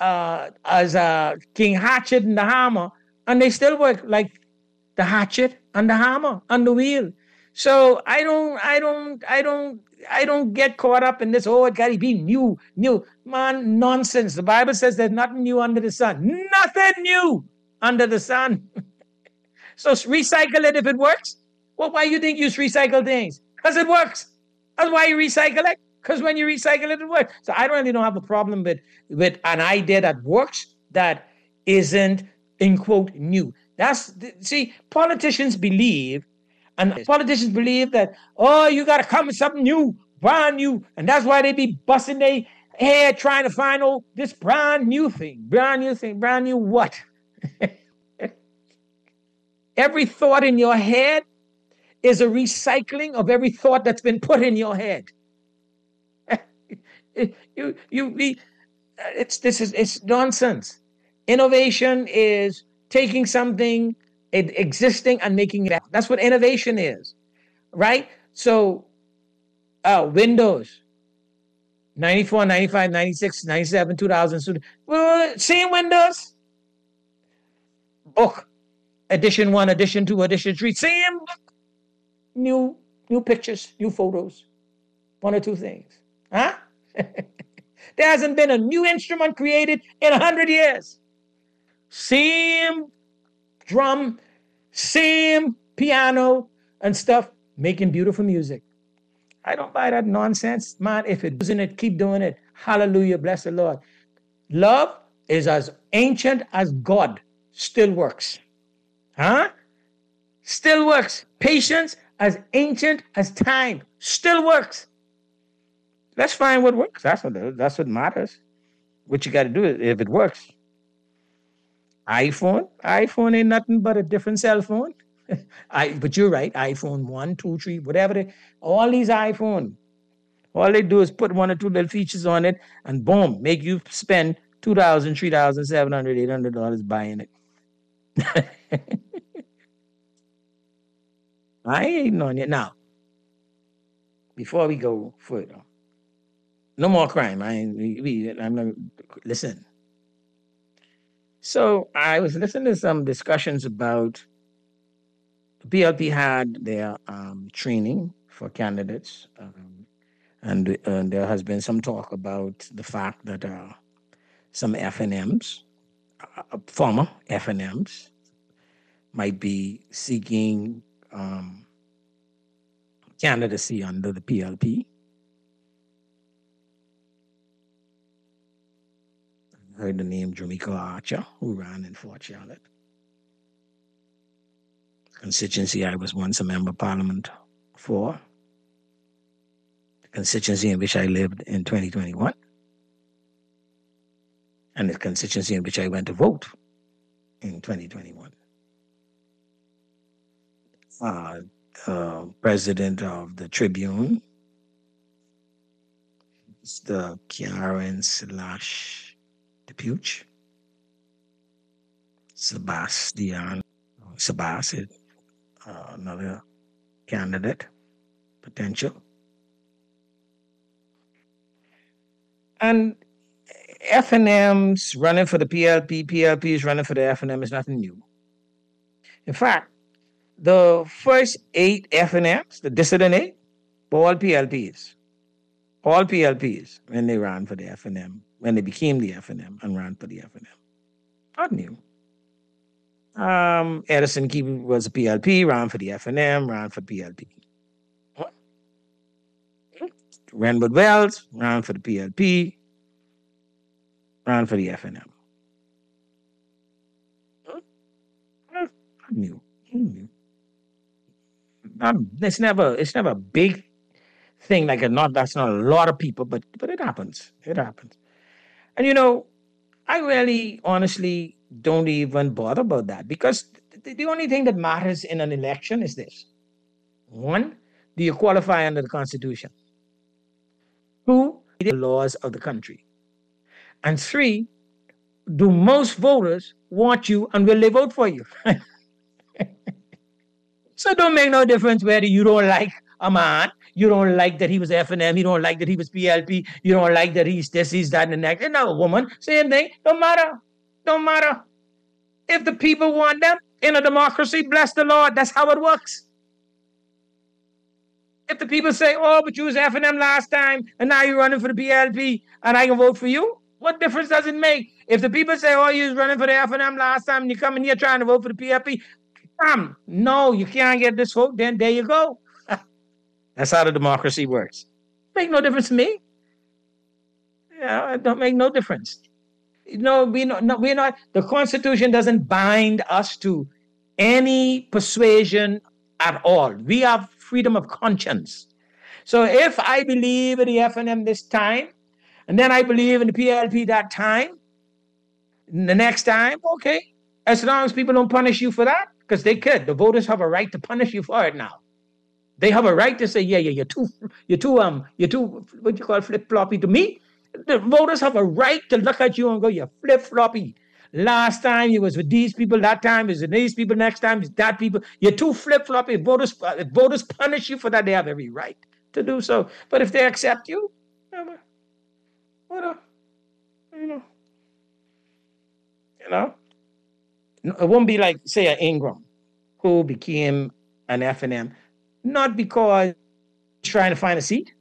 King Hatchet and the hammer, and they still work, like the hatchet and the hammer and the wheel. So I don't get caught up in this, oh, it gotta be new. Man, nonsense. The Bible says there's nothing new under the sun. Nothing new under the sun. So recycle it if it works. Well, why you think you recycle things? Because it works. That's why you recycle it. Because when you recycle it, it works. So I really don't have a problem with an idea that works that isn't, in quote, new. See, politicians believe that, oh, you got to come with something new, brand new. And that's why they be busting their head trying to find, this brand new thing. Brand new what? Every thought in your head is a recycling of every thought that's been put in your head. It's nonsense. Innovation is taking something existing and making it. That's what innovation is, right? So, Windows, 94, 95, 96, 97, 2000. Well, same Windows. Book, edition 1, edition 2, edition 3, same book. New pictures, new photos. One or two things. Huh? There hasn't been a new instrument created in 100 years. Same drum, same piano and stuff, making beautiful music. I don't buy that nonsense, man. If it doesn't, it keep doing it. Hallelujah, bless the Lord. Love is as ancient as God, still works. Huh? Still works. Patience, as ancient as time, still works. Let's find what works. That's what matters. What you got to do if it works. iPhone ain't nothing but a different cell phone. But you're right. iPhone 1, 2, 3, whatever. All these iPhone, all they do is put one or two little features on it, and boom, make you spend $2,000, $3,700, $800 buying it. I ain't on it now. Before we go further, no more crime. I'm not. Listen. So I was listening to some discussions about PLP had their training for candidates, and there has been some talk about the fact that some FNMs, former FNMs, might be seeking candidacy under the PLP. heard the name Jamaica Archer, who ran in Fort Charlotte. Constituency I was once a member of parliament for. The constituency in which I lived in 2021. And the constituency in which I went to vote in 2021. President of the Tribune, Mr. Karen / Depuch, Sebastian, another candidate, potential. And FNM's running for the PLP, PLP's running for the FNM is nothing new. In fact, the first 8 FNMs, the dissident 8, were all PLPs. All PLPs when they ran for the FNM, when they became the FNM and ran for the FNM. Not new. Edison Keeper was a PLP, ran for the FNM, ran for PLP. Renwood Wells ran for the PLP, ran for the FNM. New. It's never a big thing like that's not a lot of people, but it happens. It happens. And I really honestly don't even bother about that, because the only thing that matters in an election is this. 1, do you qualify under the Constitution? 2, the laws of the country. And 3, do most voters want you and will they vote for you? So it don't make no difference whether you don't like a man, you don't like that he was FNM, you don't like that he was PLP, you don't like that he's this, he's that, and the next. And now a woman, same thing, don't matter. Don't matter. If the people want them in a democracy, bless the Lord, that's how it works. If the people say, oh, but you was FNM last time, and now you're running for the PLP, and I can vote for you, what difference does it make? If the people say, oh, you was running for the FNM last time, and you come in here trying to vote for the PLP, no, you can't get this vote, then there you go. That's how the democracy works. Make no difference to me. It don't make no difference. We're not. The Constitution doesn't bind us to any persuasion at all. We have freedom of conscience. So if I believe in the FNM this time, and then I believe in the PLP that time, the next time, okay, as long as people don't punish you for that, because they could. The voters have a right to punish you for it now. They have a right to say, you're too, what you call flip-floppy to me. The voters have a right to look at you and go, you're flip-floppy. Last time you was with these people, that time is with these people, next time is that people. You're too flip-floppy. If voters punish you for that, they have every right to do so. But if they accept you, it won't be like, say, an Ingram who became an FNM, not because he's trying to find a seat.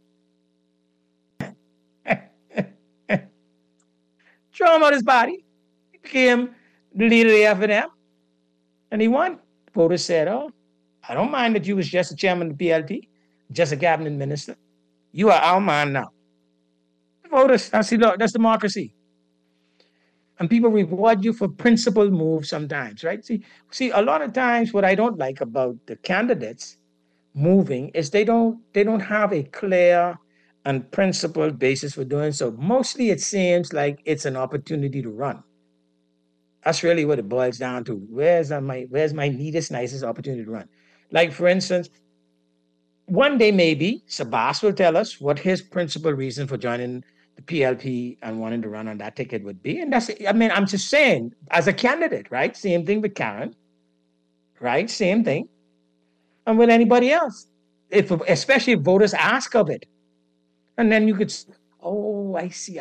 Throw him out his body. He became the leader of the FNM, and he won. The voters said, oh, I don't mind that you was just a chairman of the PLP, just a cabinet minister. You are our man now. The voters, that's democracy. And people reward you for principled moves sometimes, right? See, a lot of times what I don't like about the candidates moving is they don't have a clear and principled basis for doing so. Mostly it seems like it's an opportunity to run. That's really what it boils down to. Where's my neatest, nicest opportunity to run? Like, for instance, one day maybe Sabas will tell us what his principal reason for joining the PLP and wanting to run on that ticket would be. And I'm just saying, as a candidate, right? Same thing with Karen, right? Same thing. And with anybody else, especially if voters ask of it. And then you could, oh, I see.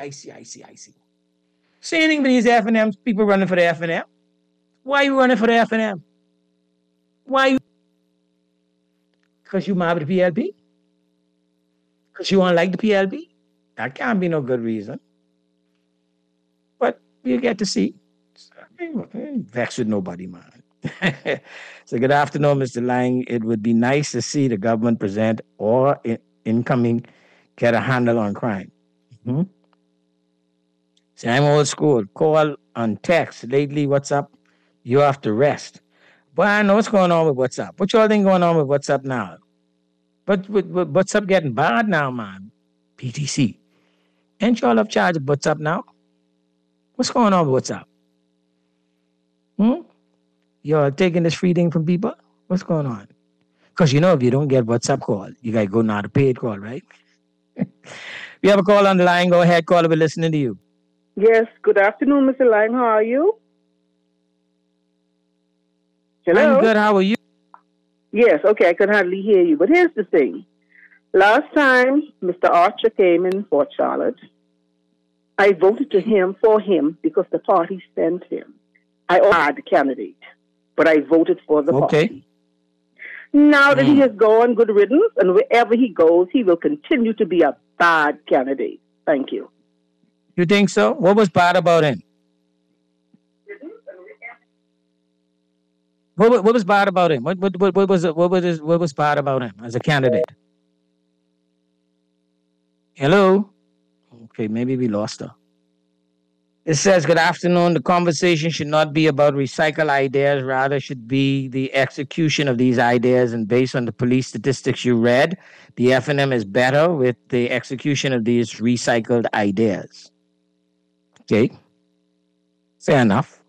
Same thing with these FNMs, people running for the FNM. Why are you running for the FNM? Why? Because you married the PLP? Because you don't like the PLP? That can't be no good reason. But you get to see. Vex with nobody, man. So good afternoon, Mr. Lang. It would be nice to see the government present or incoming get a handle on crime. See, I'm old school. Call and text. Lately, WhatsApp, you have to rest. But I know what's going on with WhatsApp. What y'all think going on with WhatsApp now? But WhatsApp getting bad now, man. PTC. Ain't y'all up charge of WhatsApp now? What's going on with WhatsApp? Y'all taking this free thing from people? What's going on? Because you know, if you don't get WhatsApp call, you got to go now to paid call, right? We have a call on the line. Go ahead, caller. We're listening to you. Yes. Good afternoon, Mr. Lang. How are you? Hello? I'm good. How are you? Yes. Okay. I can hardly hear you. But here's the thing. Last time Mr. Archer came in Fort Charlotte, I voted for him because the party sent him. I had the candidate, but I voted for the party. Now that he has gone, good riddance, and wherever he goes, he will continue to be a bad candidate. Thank you. You think so? What was bad about him? What was bad about him? What was bad about him as a candidate? Hello? Okay, maybe we lost her. It says, good afternoon. The conversation should not be about recycled ideas. Rather, should be the execution of these ideas. And based on the police statistics you read, the FNM is better with the execution of these recycled ideas. Okay. Fair enough.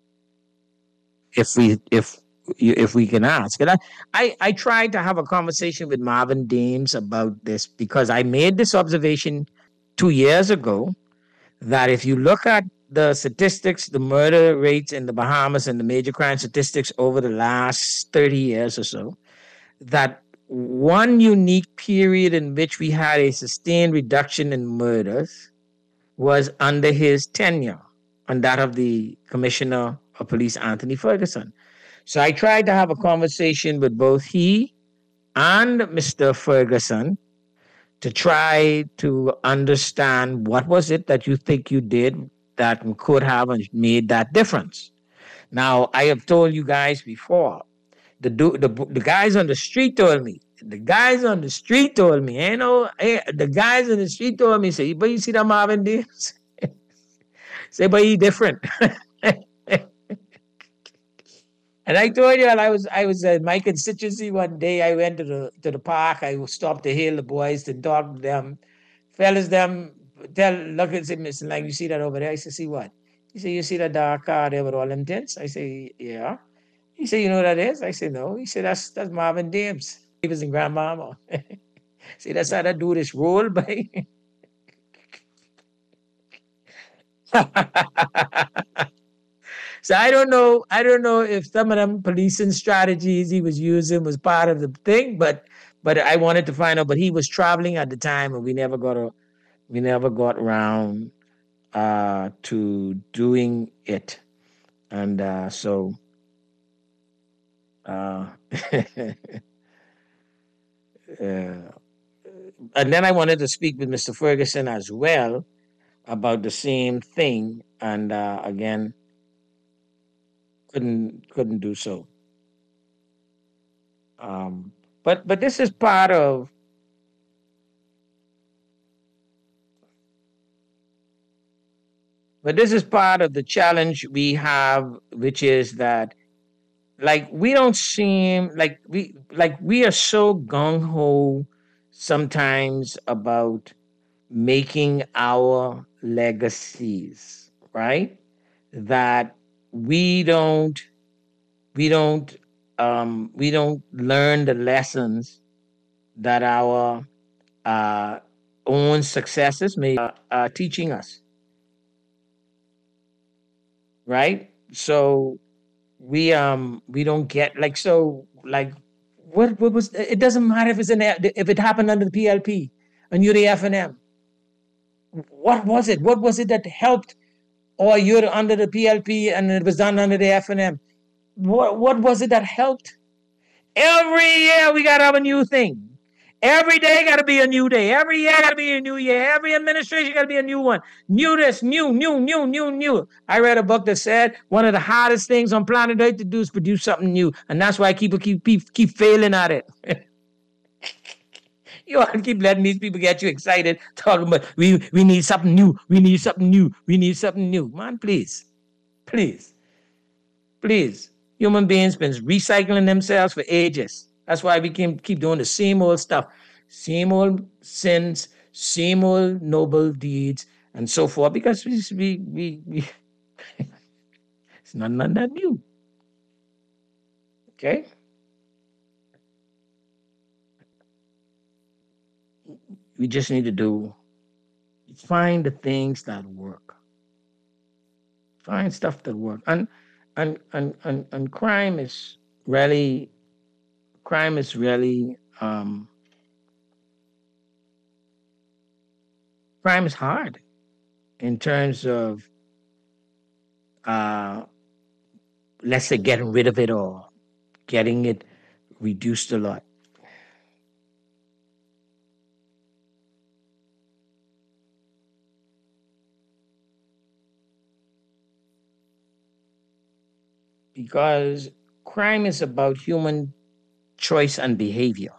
If we can ask. And I tried to have a conversation with Marvin Dames about this because I made this observation 2 years ago, that if you look at the statistics, the murder rates in the Bahamas and the major crime statistics over the last 30 years or so, that one unique period in which we had a sustained reduction in murders was under his tenure, and that of the Commissioner of Police, Anthony Ferguson. So I tried to have a conversation with both he and Mr. Ferguson to try to understand what was it that you think you did that could have made that difference. Now, I have told you guys before, the guys on the street told me, the guys on the street told me, say, but you see that Marvin Dames? Say, but he different. And I told you, I was in my constituency one day. I went to the park. I stopped to hail the boys to talk to them. Fellas, look and say, Mr. Lang, you see that over there? I said, see what? He said, you see that dark car there with all them tents? I say, yeah. He said, you know what that is? I said, no. He said, that's Marvin Dames. He was in Grandmama. See, that's how that dude is rolled by. So I don't know if some of them policing strategies he was using was part of the thing, but I wanted to find out. But he was traveling at the time, and we never got around to doing it, and so. And then I wanted to speak with Mr. Ferguson as well about the same thing, and again. Couldn't do so. But this is part of the challenge we have, which is that we don't seem we are so gung-ho sometimes about making our legacies, right? That we don't learn the lessons that our own successes may teaching us, right? So we don't get what was it? Doesn't matter if it happened under the PLP and you're the FNM. What was it? What was it that helped? Or you're under the PLP and it was done under the FNM. What was it that helped? Every year we got to have a new thing. Every day got to be a new day. Every year got to be a new year. Every administration got to be a new one. New this, new. I read a book that said one of the hardest things on planet Earth to do is produce something new. And that's why people keep failing at it. You all keep letting these people get you excited, talking about we need something new, we need something new, we need something new. Man, please. Human beings been recycling themselves for ages. That's why we can keep doing the same old stuff, same old sins, same old noble deeds, and so forth, because we it's none that new. Okay? We just need to find the things that work. Find stuff that work. And crime is really crime is hard in terms of let's say getting rid of it or getting it reduced a lot. Because crime is about human choice and behavior.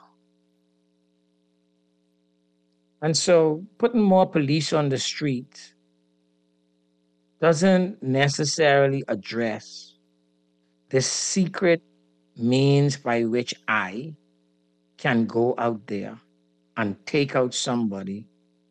And so putting more police on the street doesn't necessarily address the secret means by which I can go out there and take out somebody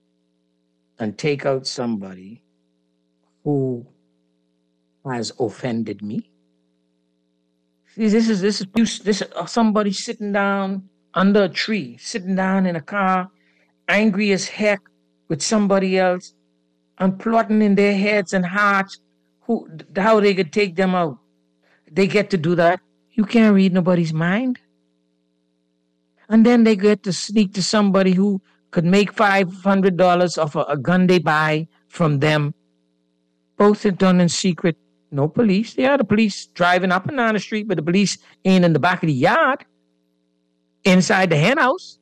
who has offended me. See, this is somebody sitting down under a tree, sitting down in a car, angry as heck with somebody else, and plotting in their heads and hearts how they could take them out. They get to do that. You can't read nobody's mind. And then they get to sneak to somebody who could make $500 off a gun they buy from them. Both are done in secret. No police. Yeah, the police driving up and down the street, but the police ain't in the back of the yard, inside the hen house.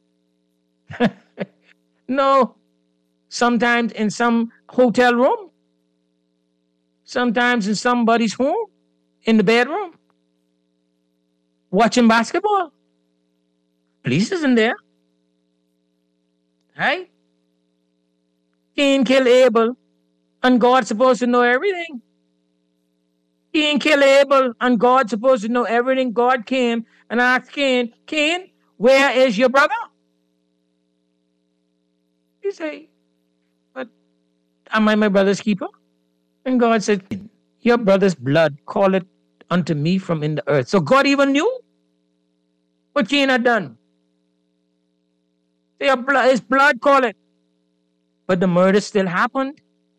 No. Sometimes in some hotel room. Sometimes in somebody's home, in the bedroom, watching basketball. Police isn't there. Right? Cain killed Abel, and God's supposed to know everything. Cain killed Abel, and God's supposed to know everything. God came and asked Cain, where is your brother? You say, but am I my brother's keeper? And God said, your brother's blood, call it unto me from in the earth. So God even knew what Cain had done. His blood, call it. But the murder still happened.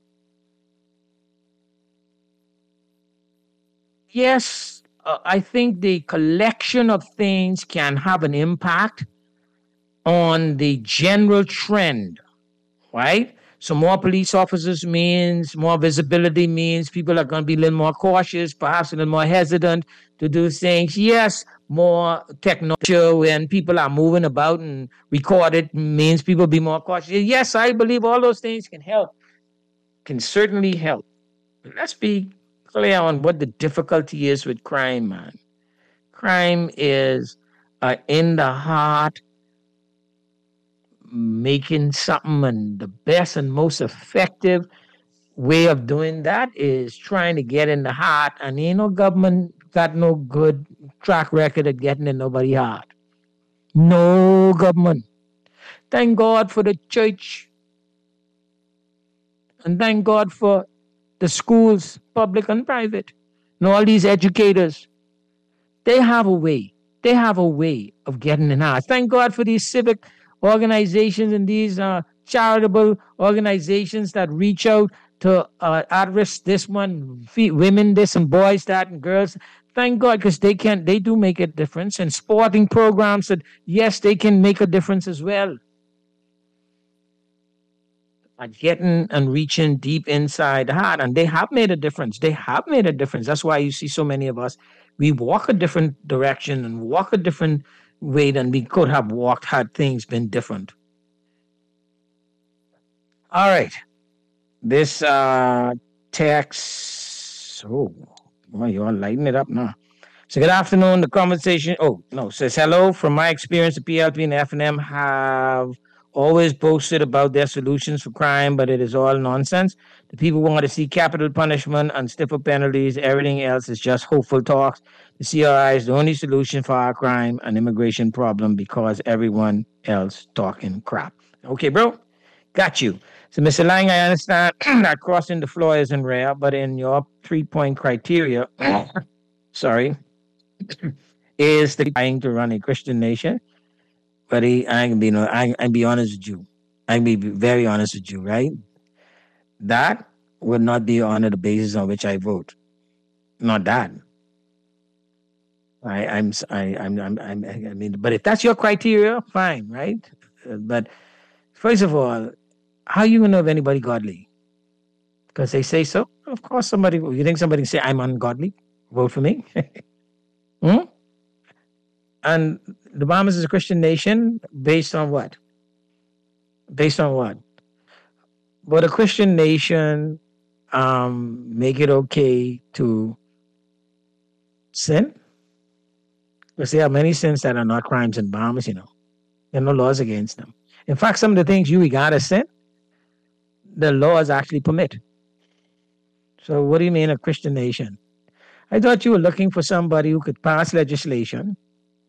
Yes, I think the collection of things can have an impact on the general trend, right? So more police officers means more visibility, means people are going to be a little more cautious, perhaps a little more hesitant to do things. Yes, more technology when people are moving about and record it means people be more cautious. Yes, I believe all those things can help, can certainly help. But let's be clear on what the difficulty is with crime, man. Crime is in the heart, making something, and the best and most effective way of doing that is trying to get in the heart, and ain't no government got no good track record of getting in nobody's heart. No government. Thank God for the church, and thank God for the schools, public and private, and all these educators. They have a way. They have a way of getting in hearts. Thank God for these civic organizations and these charitable organizations that reach out to at-risk this one, women this and boys that and girls. Thank God, because they do make a difference. And sporting programs that, yes, they can make a difference as well. At getting and reaching deep inside the heart. And they have made a difference. They have made a difference. That's why you see so many of us, we walk a different direction and walk a different way than we could have walked had things been different. All right. This text, well, you're lighting it up now. So good afternoon. The conversation, says hello. From my experience, the PLP and FNM have always boasted about their solutions for crime, but it is all nonsense. The people want to see capital punishment and stiffer penalties. Everything else is just hopeful talks. The CRI is the only solution for our crime and immigration problem because everyone else talking crap. Okay, bro? Got you. So, Mr. Lang, I understand that crossing the floor isn't rare, but in your 3-point criteria, sorry, is the trying to run a Christian nation. Buddy, I can be honest with you. I can be very honest with you, right? That would not be on the basis on which I vote. Not that. I mean, but if that's your criteria, fine, right? But first of all, how are you gonna know if anybody godly? Because they say so. Of course, you think somebody say I'm ungodly? Vote for me. And the Bahamas is a Christian nation based on what? Based on what? But a Christian nation make it okay to sin? Because there are many sins that are not crimes in Bahamas, There are no laws against them. In fact, some of the things you regard as sin, the laws actually permit. So what do you mean a Christian nation? I thought you were looking for somebody who could pass legislation.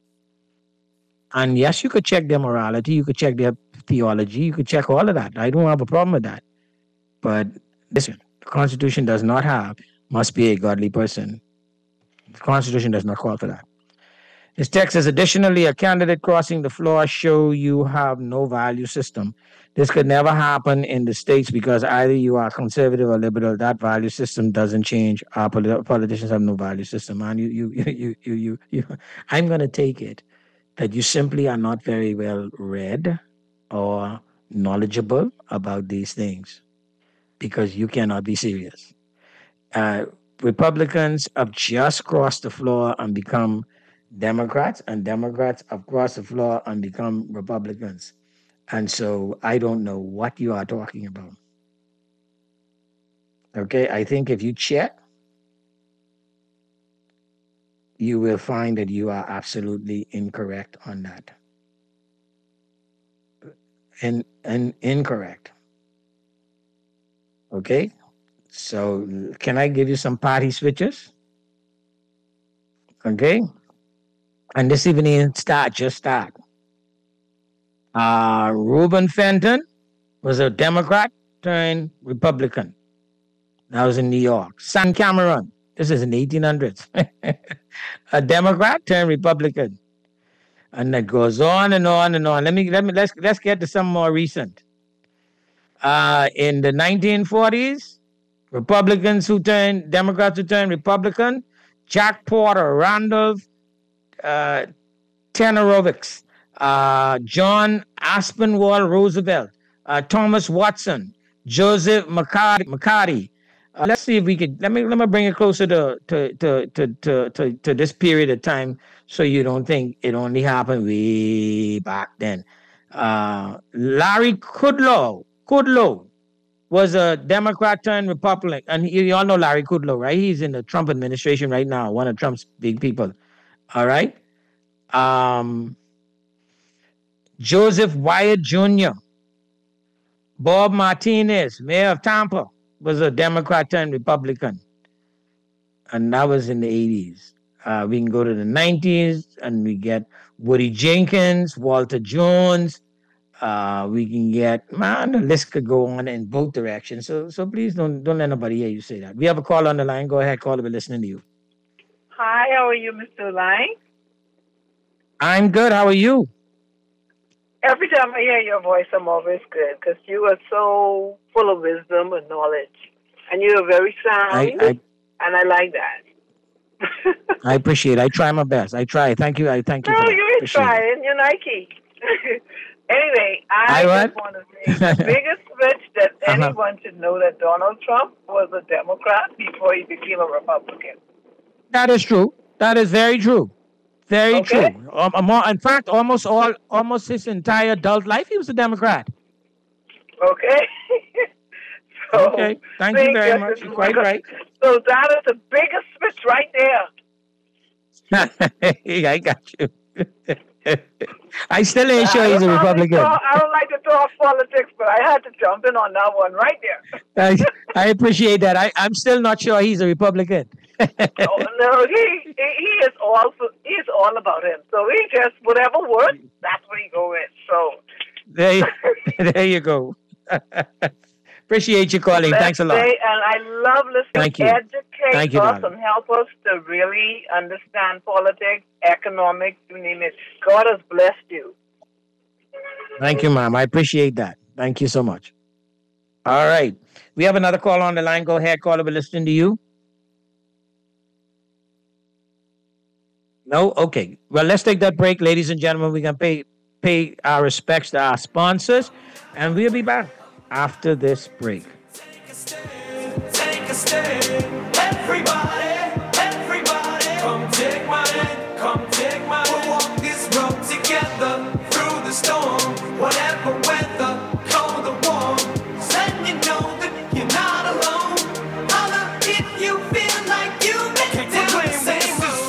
And yes, you could check their morality, you could check their theology, you could check all of that. I don't have a problem with that. But listen, the Constitution does not must be a godly person. The Constitution does not call for that. This text says, additionally, a candidate crossing the floor show you have no value system. This could never happen in the States because either you are conservative or liberal. That value system doesn't change. Our politicians have no value system. And I'm going to take it that you simply are not very well read or knowledgeable about these things because you cannot be serious. Republicans have just crossed the floor and become Democrats, and Democrats have crossed the floor and become Republicans. And so I don't know what you are talking about. Okay, I think if you check, you will find that you are absolutely incorrect on that. And incorrect. Okay? So can I give you some party switches? Okay? And this evening just start. Reuben Fenton was a Democrat turned Republican. That was in New York. Sam Cameron, this is in the 1800s. A Democrat turned Republican. And that goes on and on and on. Let's get to some more recent. In the 1940s, Democrats who turned Republican, Jack Porter, Randolph Tenorovix, John Aspinwall Roosevelt, Thomas Watson, Joseph McCarty. Let's see if we could. Let me bring it closer to this period of time, so you don't think it only happened way back then. Larry Kudlow was a Democrat turned Republican, and you all know Larry Kudlow, right? He's in the Trump administration right now, one of Trump's big people. All right. Joseph Wyatt Jr., Bob Martinez, mayor of Tampa, was a Democrat turned Republican. And that was in the 80s. We can go to the 90s and we get Woody Jenkins, Walter Jones. We can get, man, the list could go on in both directions. So please don't let anybody hear you say that. We have a call on the line. Go ahead, caller. We're listening to you. Hi, how are you, Mr. Lang? I'm good. How are you? Every time I hear your voice, I'm always good because you are so full of wisdom and knowledge. And you are very sound, and I like that. I appreciate it. I try my best. I try. Thank you. I thank you. No, you're trying. You're Nike. Anyway, I just want to say the biggest switch that anyone should know that Donald Trump was a Democrat before he became a Republican. That is true. That is very true. Very true. In fact, almost his entire adult life, he was a Democrat. Okay. Okay. Thank you very much. You're quite right. So that is the biggest switch right there. I got you. I still ain't sure he's a Republican. I don't like to talk politics, but I had to jump in on that one right there. I appreciate that. I'm still not sure he's a Republican. No, he is he's all about him. So he just whatever works, that's what he go with. So there you go. Appreciate you calling. Thanks a lot. And I love listening to educate us and help us to really understand politics, economics, you name it. God has blessed you. Thank you, ma'am. I appreciate that. Thank you so much. All right. We have another call on the line. Go ahead, caller. We're listening to you. No? Okay. Well, let's take that break, ladies and gentlemen. We're going to pay our respects to our sponsors, and we'll be back after this break. Take a stand. Everybody, come take my hand, come take my hand. We'll walk this road together through the storm, whatever weather, cold or warm. Letting you know that you're not alone. Holla if you feel like you make it the same road.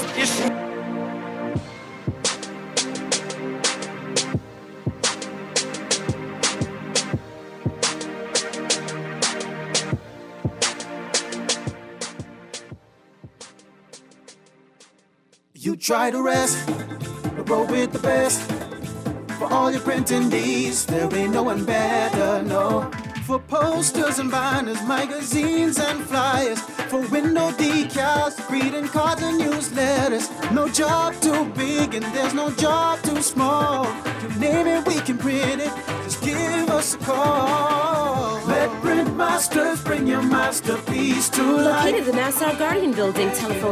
You try to rest, roll with the best. For all your printing needs, there ain't no one better, no. For posters and banners, magazines and flyers. For window decals, greeting cards and newsletters. No job too big and there's no job too small. You name it, we can print it, just give us a call. Let Print Masters bring your masterpiece to life. Located in the Nassau Guardian Building, telephone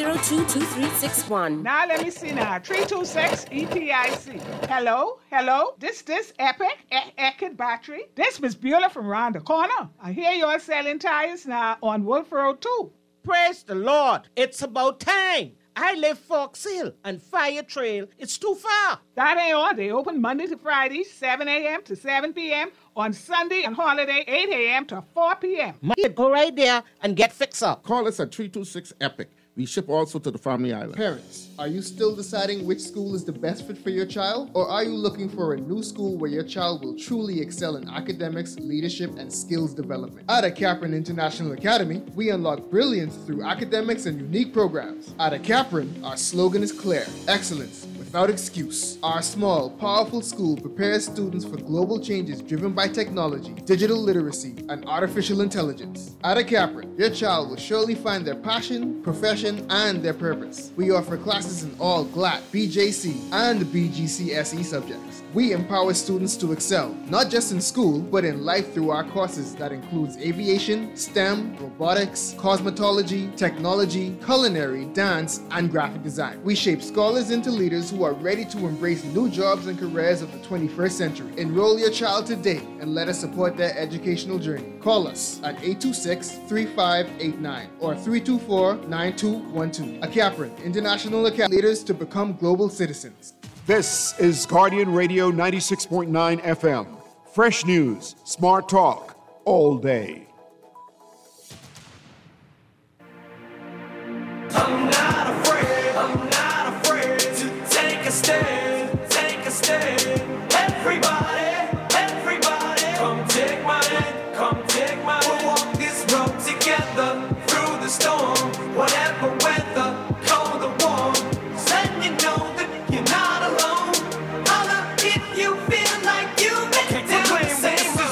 302-2361. Now let me see now, 326 EPIC. Hello? This Epic battery. This Miss Beulah from around the corner. I hear you're selling tires now on Wolf Road too. Praise the Lord. It's about time. I live Fox Hill and Fire Trail. It's too far. That ain't all. They open Monday to Friday, 7 a.m. to 7 p.m. On Sunday and holiday, 8 a.m. to 4 p.m. Go right there and get fixed up. Call us at 326-EPIC. We ship also to the Family Island. Parents, are you still deciding which school is the best fit for your child? Or are you looking for a new school where your child will truly excel in academics, leadership, and skills development? At Akapran International Academy, we unlock brilliance through academics and unique programs. At Akapran, our slogan is clear: excellence without excuse. Our small, powerful school prepares students for global changes driven by technology, digital literacy, and artificial intelligence. At Akapran, your child will surely find their passion, profession, and their purpose. We offer classes in all GLAT, BJC, and BGCSE subjects. We empower students to excel, not just in school, but in life through our courses that includes aviation, STEM, robotics, cosmetology, technology, culinary, dance, and graphic design. We shape scholars into leaders who are ready to embrace new jobs and careers of the 21st century. Enroll your child today and let us support their educational journey. Call us at 826-3589 or 324-9212. Akapran International Academy, leaders to become global citizens. This is Guardian Radio 96.9 FM. Fresh news, smart talk, all day. I'm not afraid to take a stand, take a stand. Everybody, come take my hand, come take my hand. We'll walk this road together through the storm, whatever weather, cold or warm. Letting you know that you're not alone. Holla if you feel like you make it the same road.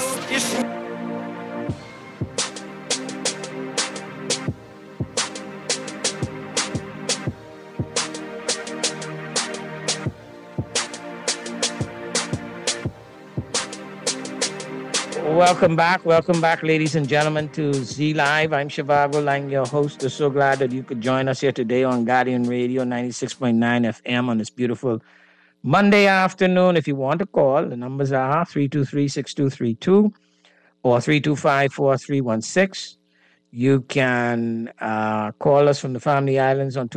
Welcome back, ladies and gentlemen, to Z Live. I'm Shivago Lang, your host. We're so glad that you could join us here today on Guardian Radio 96.9 FM on this beautiful Monday afternoon. If you want to call, the numbers are 323-6232 or 325-4316. You can call us from the Family Islands on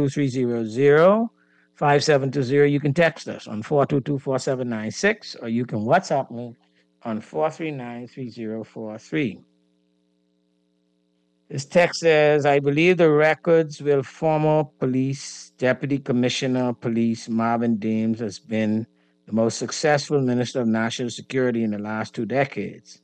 242-300-5720. You can text us on 422-4796, or you can WhatsApp me on 439-3043. This text says, I believe the records will former police deputy commissioner of police Marvin Deems has been the most successful minister of national security in the last 2 decades.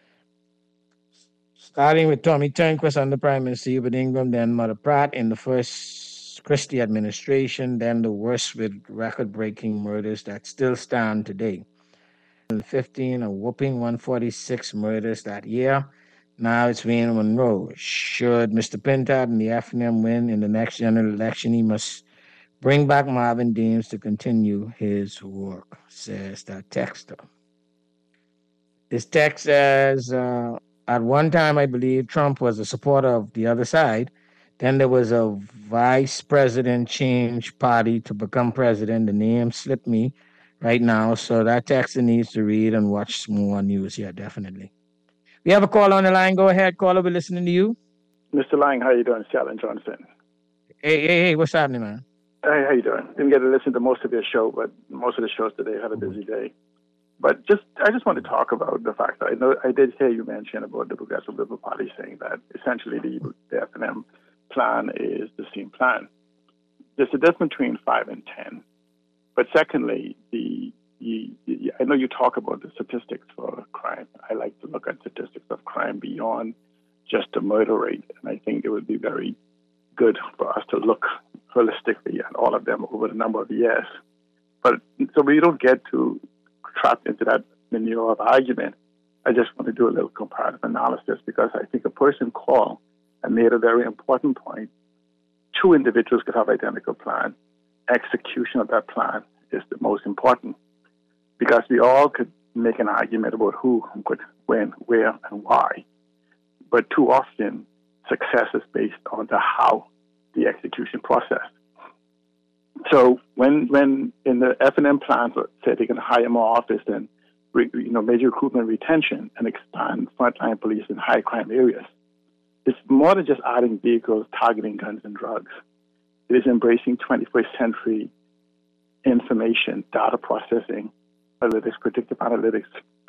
Starting with Tommy Turnquist under Prime Minister Hubert Ingraham, then Mother Pratt in the first Christie administration, then the worst with record-breaking murders that still stand today. 15, a whooping 146 murders that year. Now it's Wayne Monroe. Should Mr. Pintard and the FNM win in the next general election, he must bring back Marvin Deems to continue his work, says that texter. This text says, at one time, I believe Trump was a supporter of the other side. Then there was a vice president change party to become president. The name slipped me right now, so that texter needs to read and watch more news. Yeah, definitely. We have a call on the line. Go ahead, caller. We're listening to you. Mr. Lang, how you doing? Alan Johnson. Hey, what's happening, man? Hey, how you doing? Didn't get to listen to most of your show, but most of the shows today had a busy day. But I just want to talk about the fact that I did hear you mention about the Progressive Liberal Party saying that essentially the FNM plan is the same plan. There's a difference between 5 and 10. But secondly, I know you talk about the statistics for crime. I like to look at statistics of crime beyond just the murder rate. And I think it would be very good for us to look holistically at all of them over a number of years. But so we don't get too trapped into that manure of argument. I just want to do a little comparative analysis because I think a person called and made a very important point. 2 individuals could have identical plan. Execution of that plan is the most important because we all could make an argument about who could, when, where, and why. But too often, success is based on the how, the execution process. So when in the FNM plan, say they can hire more officers and major recruitment retention and expand frontline police in high crime areas, it's more than just adding vehicles, targeting guns and drugs. It is embracing 21st century information, data processing, analytics, predictive analytics.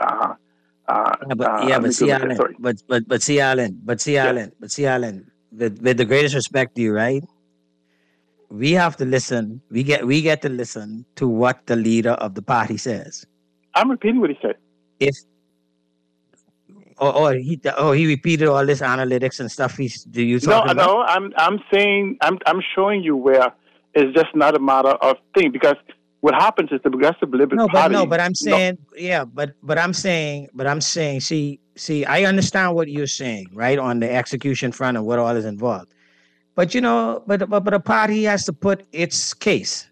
Alan, with the greatest respect to you, right? We have to listen. We get to listen to what the leader of the party says. I'm repeating what he said. He repeated all this analytics and stuff. I'm saying I'm showing you where it's just not a matter of thing because what happens is the Progressive Liberal Party. I'm saying. See, I understand what you're saying, right, on the execution front and what all is involved. But but a party has to put its case,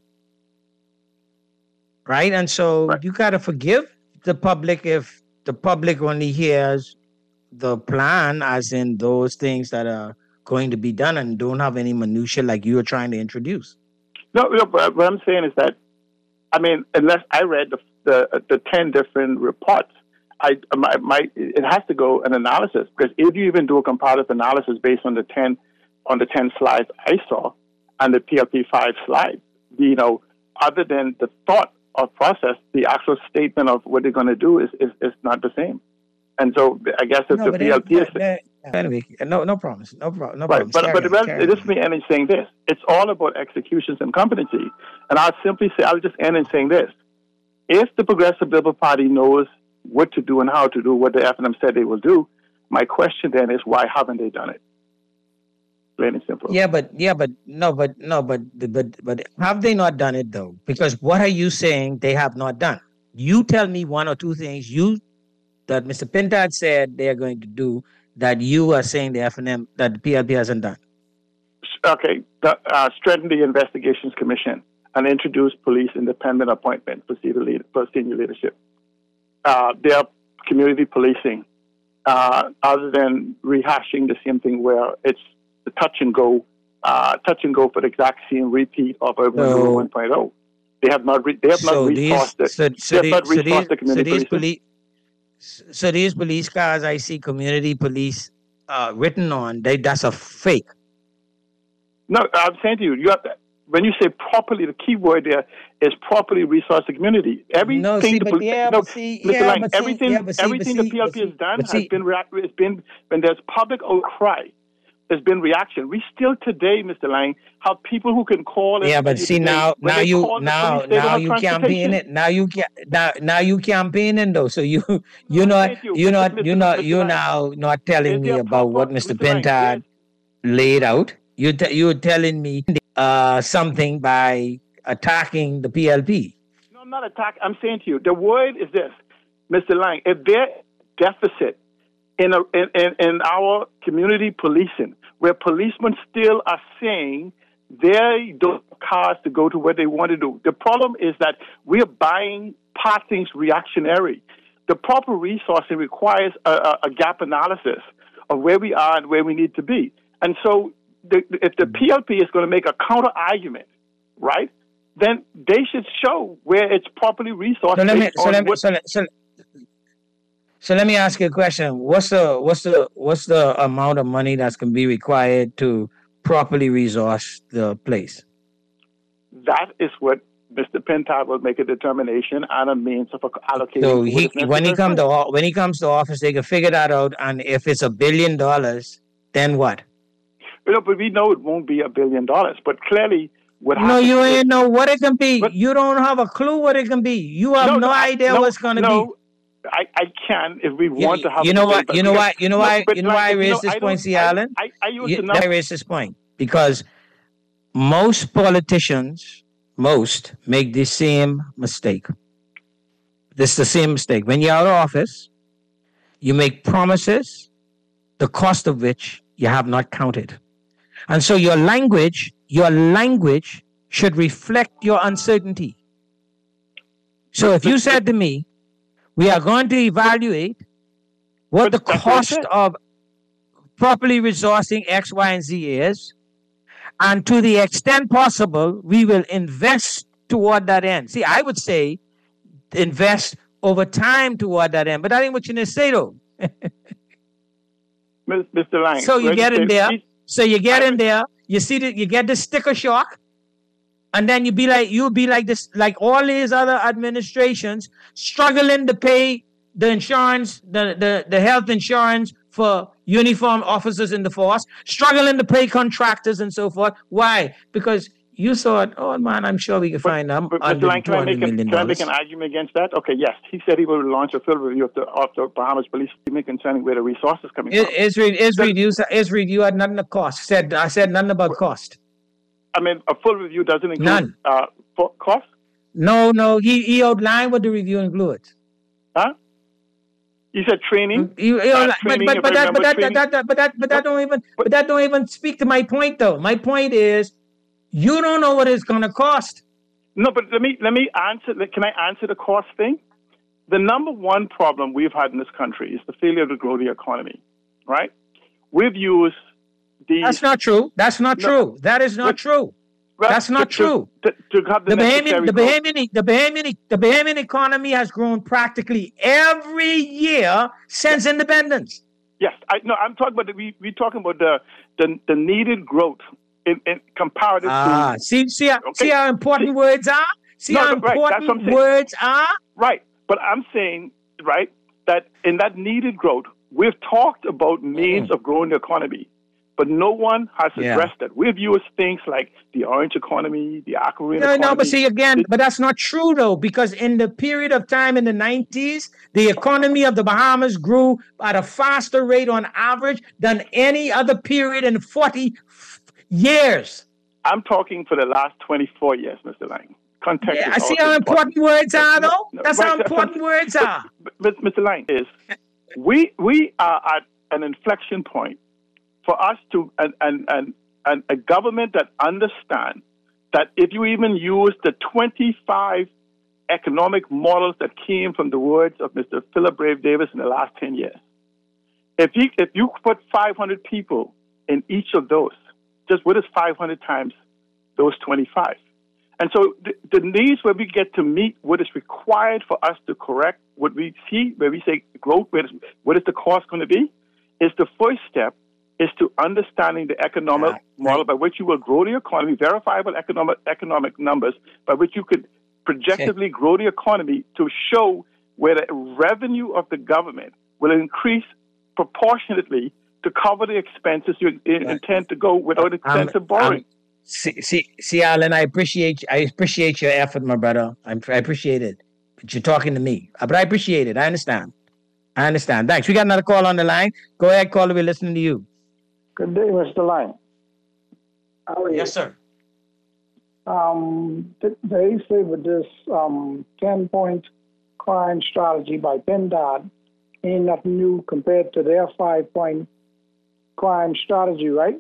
right? And so you got to forgive the public if the public only hears the plan as in those things that are going to be done and don't have any minutia like you were trying to introduce. No, but what I'm saying is that, unless I read the 10 different reports, it has to go an analysis because if you even do a comparative analysis based on the 10 slides I saw and the PLP5 slides, other than the thought of process, the actual statement of what they're going to do is not the same. And so I guess if the PLP is... Anyway, no promise. No right, problem. But it is me ending saying this. It's all about executions and competency. And I'll just end in saying this. If the Progressive Liberal Party knows what to do and how to do what the FNM said they will do, my question then is why haven't they done it? Plain and simple. But have they not done it though? Because what are you saying they have not done? You tell me 1 or 2 things that Mr. Pintard said they are going to do that you are saying the FNM, that the PLP hasn't done. Okay, strengthen the Investigations Commission and introduce police independent appointment for senior leadership. They are community policing, other than rehashing the same thing where it's the touch and go for the exact same repeat of Urban Renewal 1.0. They have not resourced the community policing. So these police cars I see community police written on, that's a fake. No, I'm saying to you, when you say properly, the key word there is properly resource the community. Everything the PLP has done has been when there's public outcry. There's been reaction. We still today, Mr. Lang, have people who can call. Yeah, but see now you campaigning. Now you campaigning though. So you're now not telling me about what Mr. Pentard laid out. You're telling me something by attacking the PLP. No, I'm not attacking. I'm saying to you, the word is this, Mr. Lang. If there deficit in our community policing, where policemen still are saying they don't have cars to go to where they want to do. The problem is that we're buying things reactionary. The proper resourcing requires a gap analysis of where we are and where we need to be. And so if the PLP is going to make a counter argument, right, then they should show where it's properly resourced. So let me ask you a question. What's the amount of money that's going to be required to properly resource the place? That is what Mr. Pentard will make a determination and a means of allocating. So when he comes to office, they can figure that out. And if it's $1 billion, then what? But we know it won't be $1 billion. But clearly, what happens? No, you ain't know what it can be. You don't have a clue what it can be. You have no idea what's going to be. I can if we want to have. You know why I raised this point, C. Allen? I raised this point because most politicians make the same mistake. This is the same mistake. When you're out of office, you make promises, the cost of which you have not counted, and so your language should reflect your uncertainty. So if you said to me, we are going to evaluate what the cost of properly resourcing X, Y, and Z is. And to the extent possible, we will invest toward that end. See, I would say invest over time toward that end. But that ain't what you need to say, though. Mr. Lang. So you get in there. You see that you get the sticker shock. And then you'll be like this, like all these other administrations struggling to pay the insurance, the health insurance for uniformed officers in the force, struggling to pay contractors and so forth. Why? Because you thought, oh man, I'm sure we can find them. But Mr. Lang, can I make an argument against that? Okay, yes. He said he will launch a field review of the Bahamas police concerning where the resources coming from. Israel, you had nothing to cost. I said nothing about cost. I mean, a full review doesn't include cost? No. He outlined what the review includes. Huh? You said training? But that don't even speak to my point, though. My point is, you don't know what it's going to cost. No, but let me answer. Can I answer the cost thing? The number one problem we've had in this country is the failure to grow the economy, right? We've used That's not true. That is not true. That's not true. The Bahamian economy has grown practically every year since independence. Yes, I'm talking about we're talking about the needed growth in comparative. See how important words are. Words are. Right, but I'm saying that in that needed growth, we've talked about means of growing the economy. But no one has addressed that. We've used things like the orange economy, the aquamarine economy. No, but see, again, but that's not true, though, because in the period of time in the 90s, the economy of the Bahamas grew at a faster rate on average than any other period in 40 years. I'm talking for the last 24 years, Mr. Lang. Context. I see how important words are, though. That's how important words are. But Mr. Lang, we are at an inflection point for us to, and a government that understands that if you even use the 25 economic models that came from the words of Mr. Philip Brave Davis in the last 10 years, if you put 500 people in each of those, just what is 500 times those 25? And so the needs where we get to meet what is required for us to correct what we see, where we say growth, what is the cost going to be, is the first step is to understanding the economic model by which you will grow the economy, verifiable economic numbers by which you could projectively grow the economy to show where the revenue of the government will increase proportionately to cover the expenses you intend to go without extensive borrowing. See, Alan, I appreciate your effort, my brother. I appreciate it. But you're talking to me. But I appreciate it. I understand. Thanks. We got another call on the line. Go ahead, caller. We're listening to you. Good day, Mr. Line. How are you? Yes, sir. They say with this 10-point crime strategy by PennDOT ain't nothing new compared to their 5-point crime strategy, right?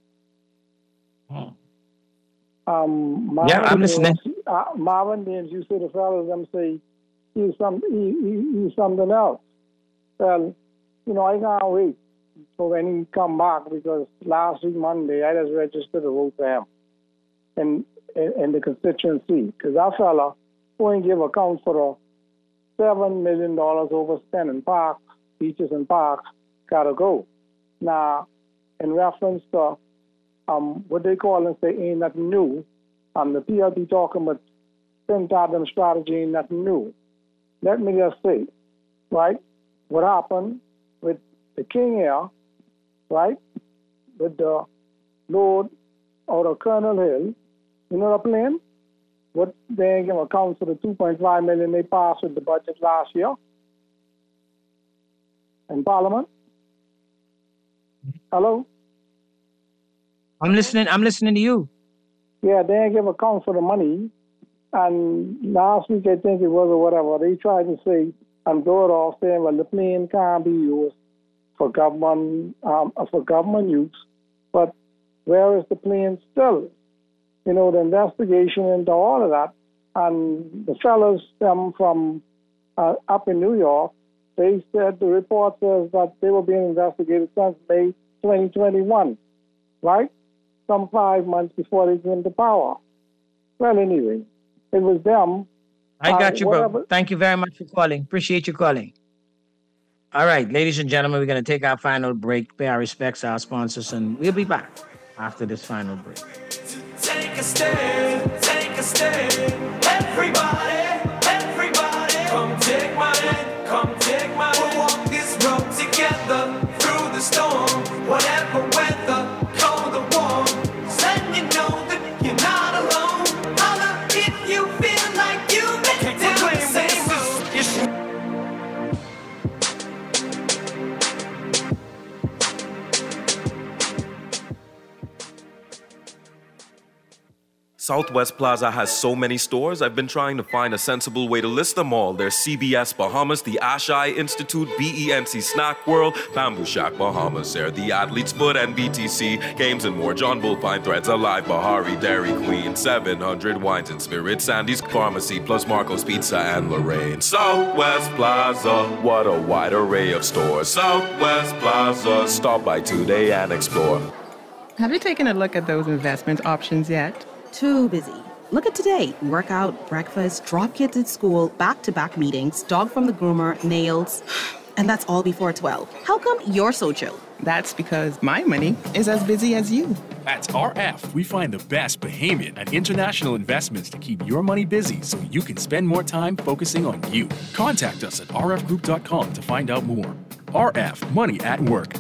I'm listening. Marvin Dames, you say the fellas them say he's something else. Well, I can't wait for when he come back because last week Monday I just registered to vote for him in the constituency because that fella won't give account for the $7 million overspent in parks, beaches and parks, gotta go. Now, in reference to what they call and say ain't nothing new, the PLP talking about PennDOT strategy ain't nothing new. Let me just say, right, what happened with the King Air, right, with the load out of Colonel Hill, you know the plane? What they ain't give account for the $2.5 million they passed with the budget last year in Parliament. Hello? I'm listening to you. Yeah, they ain't give account for the money. And last week, I think it was or whatever, they tried to say and throw it off saying, well, the plane can't be used for government use. But where is the plane still? The investigation into all of that. And the fellows from up in New York, they said the report says that they were being investigated since May 2021, right? Some 5 months before they came to power. Well, anyway, it was them. I got you, bro. Thank you very much for calling. Appreciate you calling. All right, ladies and gentlemen, we're going to take our final break, pay our respects to our sponsors, and we'll be back after this final break. Take a stand, everybody, come take my hand, we'll walk this road together through the storm, whatever weather, cold or warm, letting you know that you're not alone, holla if you feel like you make it down the same road. Southwest Plaza has so many stores, I've been trying to find a sensible way to list them all. There's CBS Bahamas, the Ashai Institute, BENC Snack World, Bamboo Shack Bahamas, Air, the Athlete's Foot, and BTC, Games and More, John Bull Fine Threads, Alive, Bahari, Dairy Queen, 700 Wines and Spirits, Sandy's Pharmacy, plus Marco's Pizza and Lorraine. Southwest Plaza, what a wide array of stores. Southwest Plaza, stop by today and explore. Have you taken a look at those investment options yet? Too busy. Look at today. Workout, breakfast, drop kids at school, back-to-back meetings, dog from the groomer, nails. And that's all before 12. How come you're so chill? That's because my money is as busy as you. At RF, we find the best Bahamian and international investments to keep your money busy so you can spend more time focusing on you. Contact us at rfgroup.com to find out more. RF, money at work.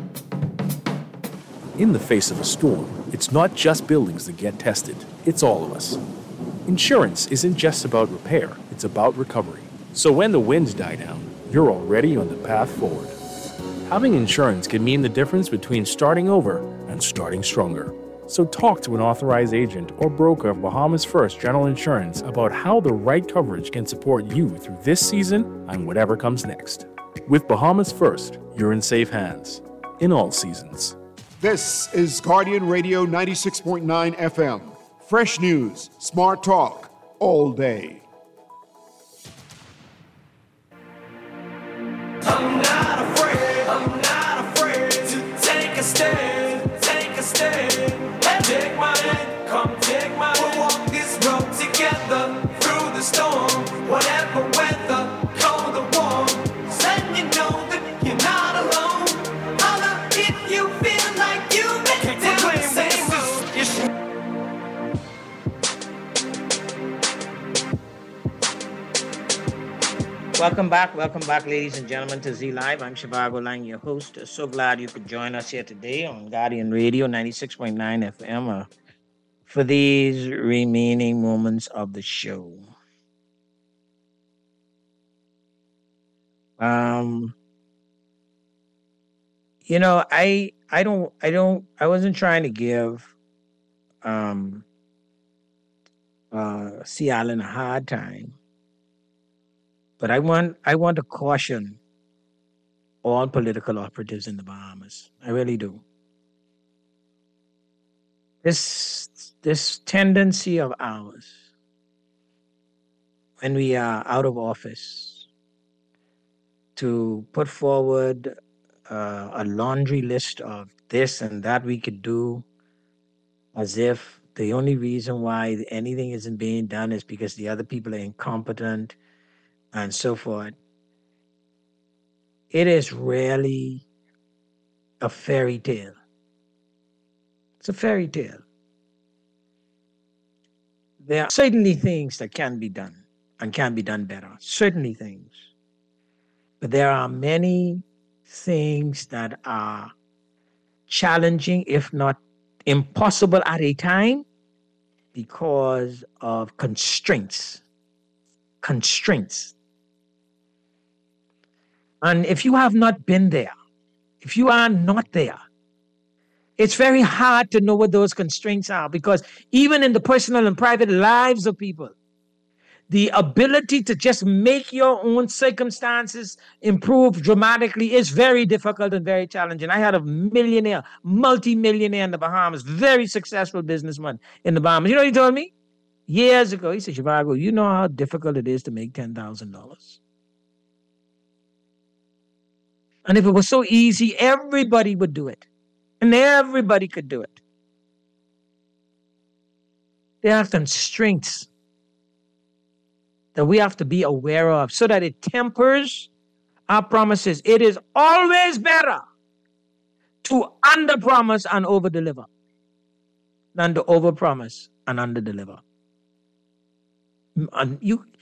In the face of a storm, it's not just buildings that get tested, it's all of us. Insurance isn't just about repair, it's about recovery. So when the winds die down, you're already on the path forward. Having insurance can mean the difference between starting over and starting stronger. So talk to an authorized agent or broker of Bahamas First General Insurance about how the right coverage can support you through this season and whatever comes next. With Bahamas First, you're in safe hands, in all seasons. This is Guardian Radio 96.9 FM. Fresh news, smart talk, all day. I'm not afraid to take a stand, take my hand, come take my hand, we'll walk this road together through the storm, whatever weather, cold or warm, letting you know that you're not alone, holla if you feel like you make it down the same road. Welcome back, ladies and gentlemen, to Z Live. I'm Shivago Lang, your host. So glad you could join us here today on Guardian Radio 96.9 FM for these remaining moments of the show. You know, I wasn't trying to give C. Allen a hard time. But I want to caution all political operatives in the Bahamas. I really do. This tendency of ours, when we are out of office, to put forward a laundry list of this and that we could do, as if the only reason why anything isn't being done is because the other people are incompetent, and so forth. It is really a fairy tale. It's a fairy tale. There are certainly things that can be done and can be done better. Certainly things. But there are many things that are challenging, if not impossible at a time, because of constraints. And if you have not been there, if you are not there, it's very hard to know what those constraints are, because even in the personal and private lives of people, the ability to just make your own circumstances improve dramatically is very difficult and very challenging. I had a millionaire, multi-millionaire in the Bahamas, very successful businessman in the Bahamas. You know what he told me? Years ago, he said, Shivago, you know how difficult it is to make $10,000? And if it was so easy, everybody would do it. And everybody could do it. There are constraints that we have to be aware of so that it tempers our promises. It is always better to under-promise and over-deliver than to over-promise and under-deliver. And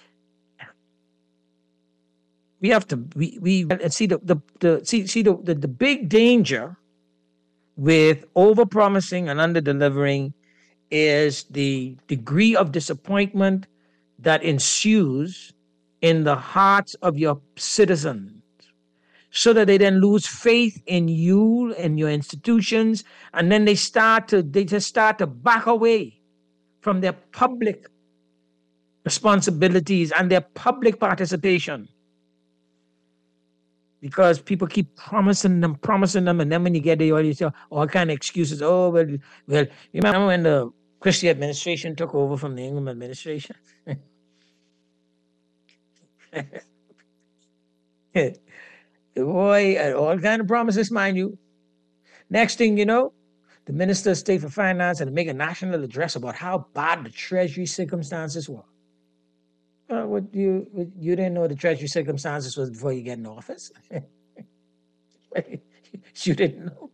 we have to see the big danger with over-promising and under-delivering is the degree of disappointment that ensues in the hearts of your citizens, so that they then lose faith in you and your institutions, and then they just start to back away from their public responsibilities and their public participation. Because people keep promising them, and then when you get there, you say all kind of excuses. Oh, well, you remember when the Christie administration took over from the Ingham administration? Boy, all kind of promises, mind you. Next thing you know, the Minister of State for Finance had to make a national address about how bad the Treasury circumstances were. You didn't know the Treasury circumstances was before you get in office? You didn't know.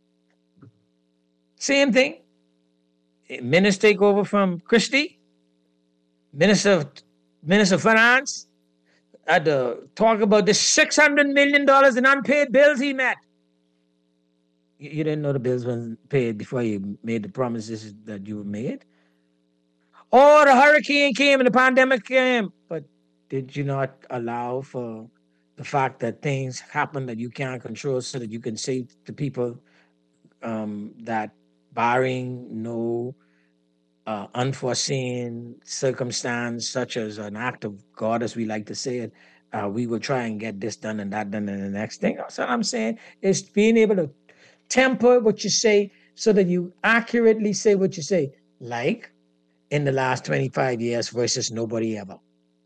Same thing. Minister take over from Christie. Minister of Finance had to talk about the $600 million in unpaid bills he met. You didn't know the bills weren't paid before you made the promises that you made. Oh, the hurricane came and the pandemic came. But did you not allow for the fact that things happen that you can't control so that you can say to people that barring no unforeseen circumstance, such as an act of God, as we like to say it, we will try and get this done and that done and the next thing. So what I'm saying is being able to temper what you say so that you accurately say what you say, like in the last 25 years versus nobody ever.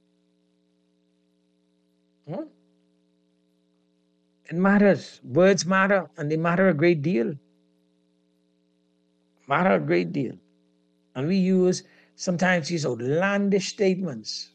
It matters. Words matter, and they matter a great deal. And we use sometimes these outlandish statements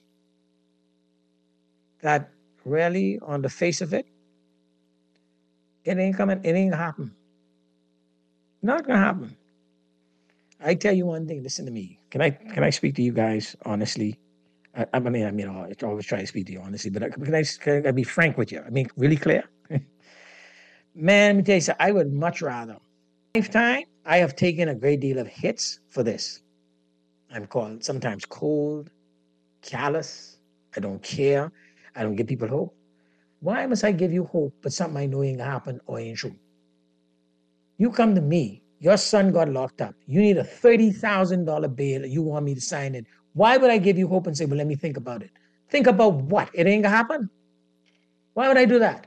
that really, on the face of it, it ain't gonna happen. Not gonna happen. I tell you one thing, listen to me. Can I speak to you guys honestly? I always try to speak to you honestly, but can I be frank with you? I mean, really clear? Man, let me tell you something. I would much rather. Lifetime, I have taken a great deal of hits for this. I'm called sometimes cold, callous. I don't care. I don't give people hope. Why must I give you hope but something I know ain't gonna happen or ain't true? You come to me. Your son got locked up. You need a $30,000 bail. You want me to sign it. Why would I give you hope and say, well, let me think about it? Think about what? It ain't gonna happen? Why would I do that?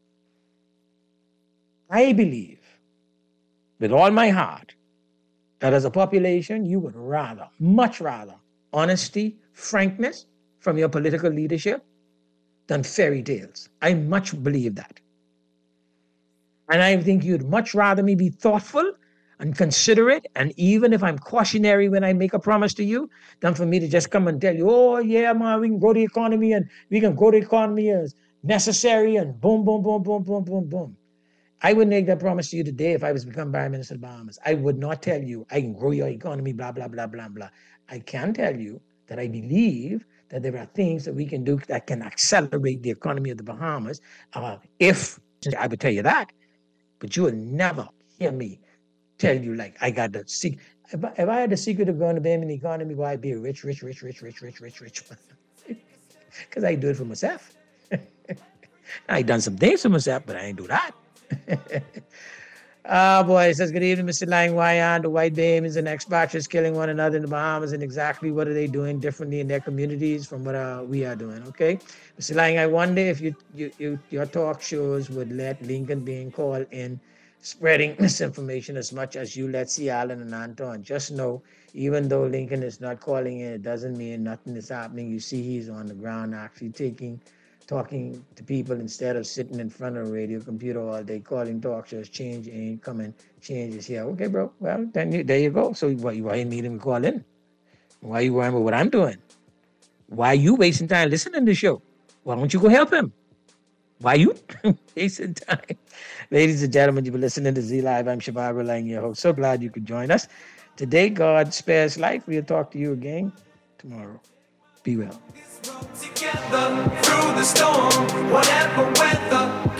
I believe with all my heart that as a population, you would rather, much rather, honesty, frankness from your political leadership than fairy tales. I much believe that. And I think you'd much rather me be thoughtful and considerate, and even if I'm cautionary when I make a promise to you, than for me to just come and tell you, oh, yeah, man, we can grow the economy, and we can grow the economy as necessary, and boom, boom, boom, boom, boom, boom, boom. I would make that promise to you today if I was to become Prime Minister of the Bahamas. I would not tell you I can grow your economy, blah, blah, blah, blah, blah. I can tell you that I believe that there are things that we can do that can accelerate the economy of the Bahamas. If I would tell you that, but you will never hear me tell you like I got the secret. If I had the secret of going to Bahamian economy, why I'd be a rich. Because I do it for myself. I done some things for myself, but I ain't do that. Boy, it says, good evening, Mr. Lang. Why aren't the white Bahamians and expatriates killing one another in the Bahamas, and exactly what are they doing differently in their communities from what we are doing? Okay, Mr. Lang, I wonder if your talk shows would let Lincoln being called in spreading misinformation as much as you let C. Allen and Anton. Just know, even though Lincoln is not calling in, it doesn't mean nothing is happening. You see, he's on the ground actually talking to people instead of sitting in front of a radio computer all day calling talk shows. Change ain't coming. Change is here. Okay, bro. Well, then there you go. So why you need him to call in? Why you worrying about what I'm doing? Why you wasting time listening to the show? Why don't you go help him? Why you wasting time? Ladies and gentlemen, you've been listening to Z Live. I'm Shabab Lang, your host. So glad you could join us. Today, God spares life. We'll talk to you again tomorrow. Be well. Together through the storm, whatever weather.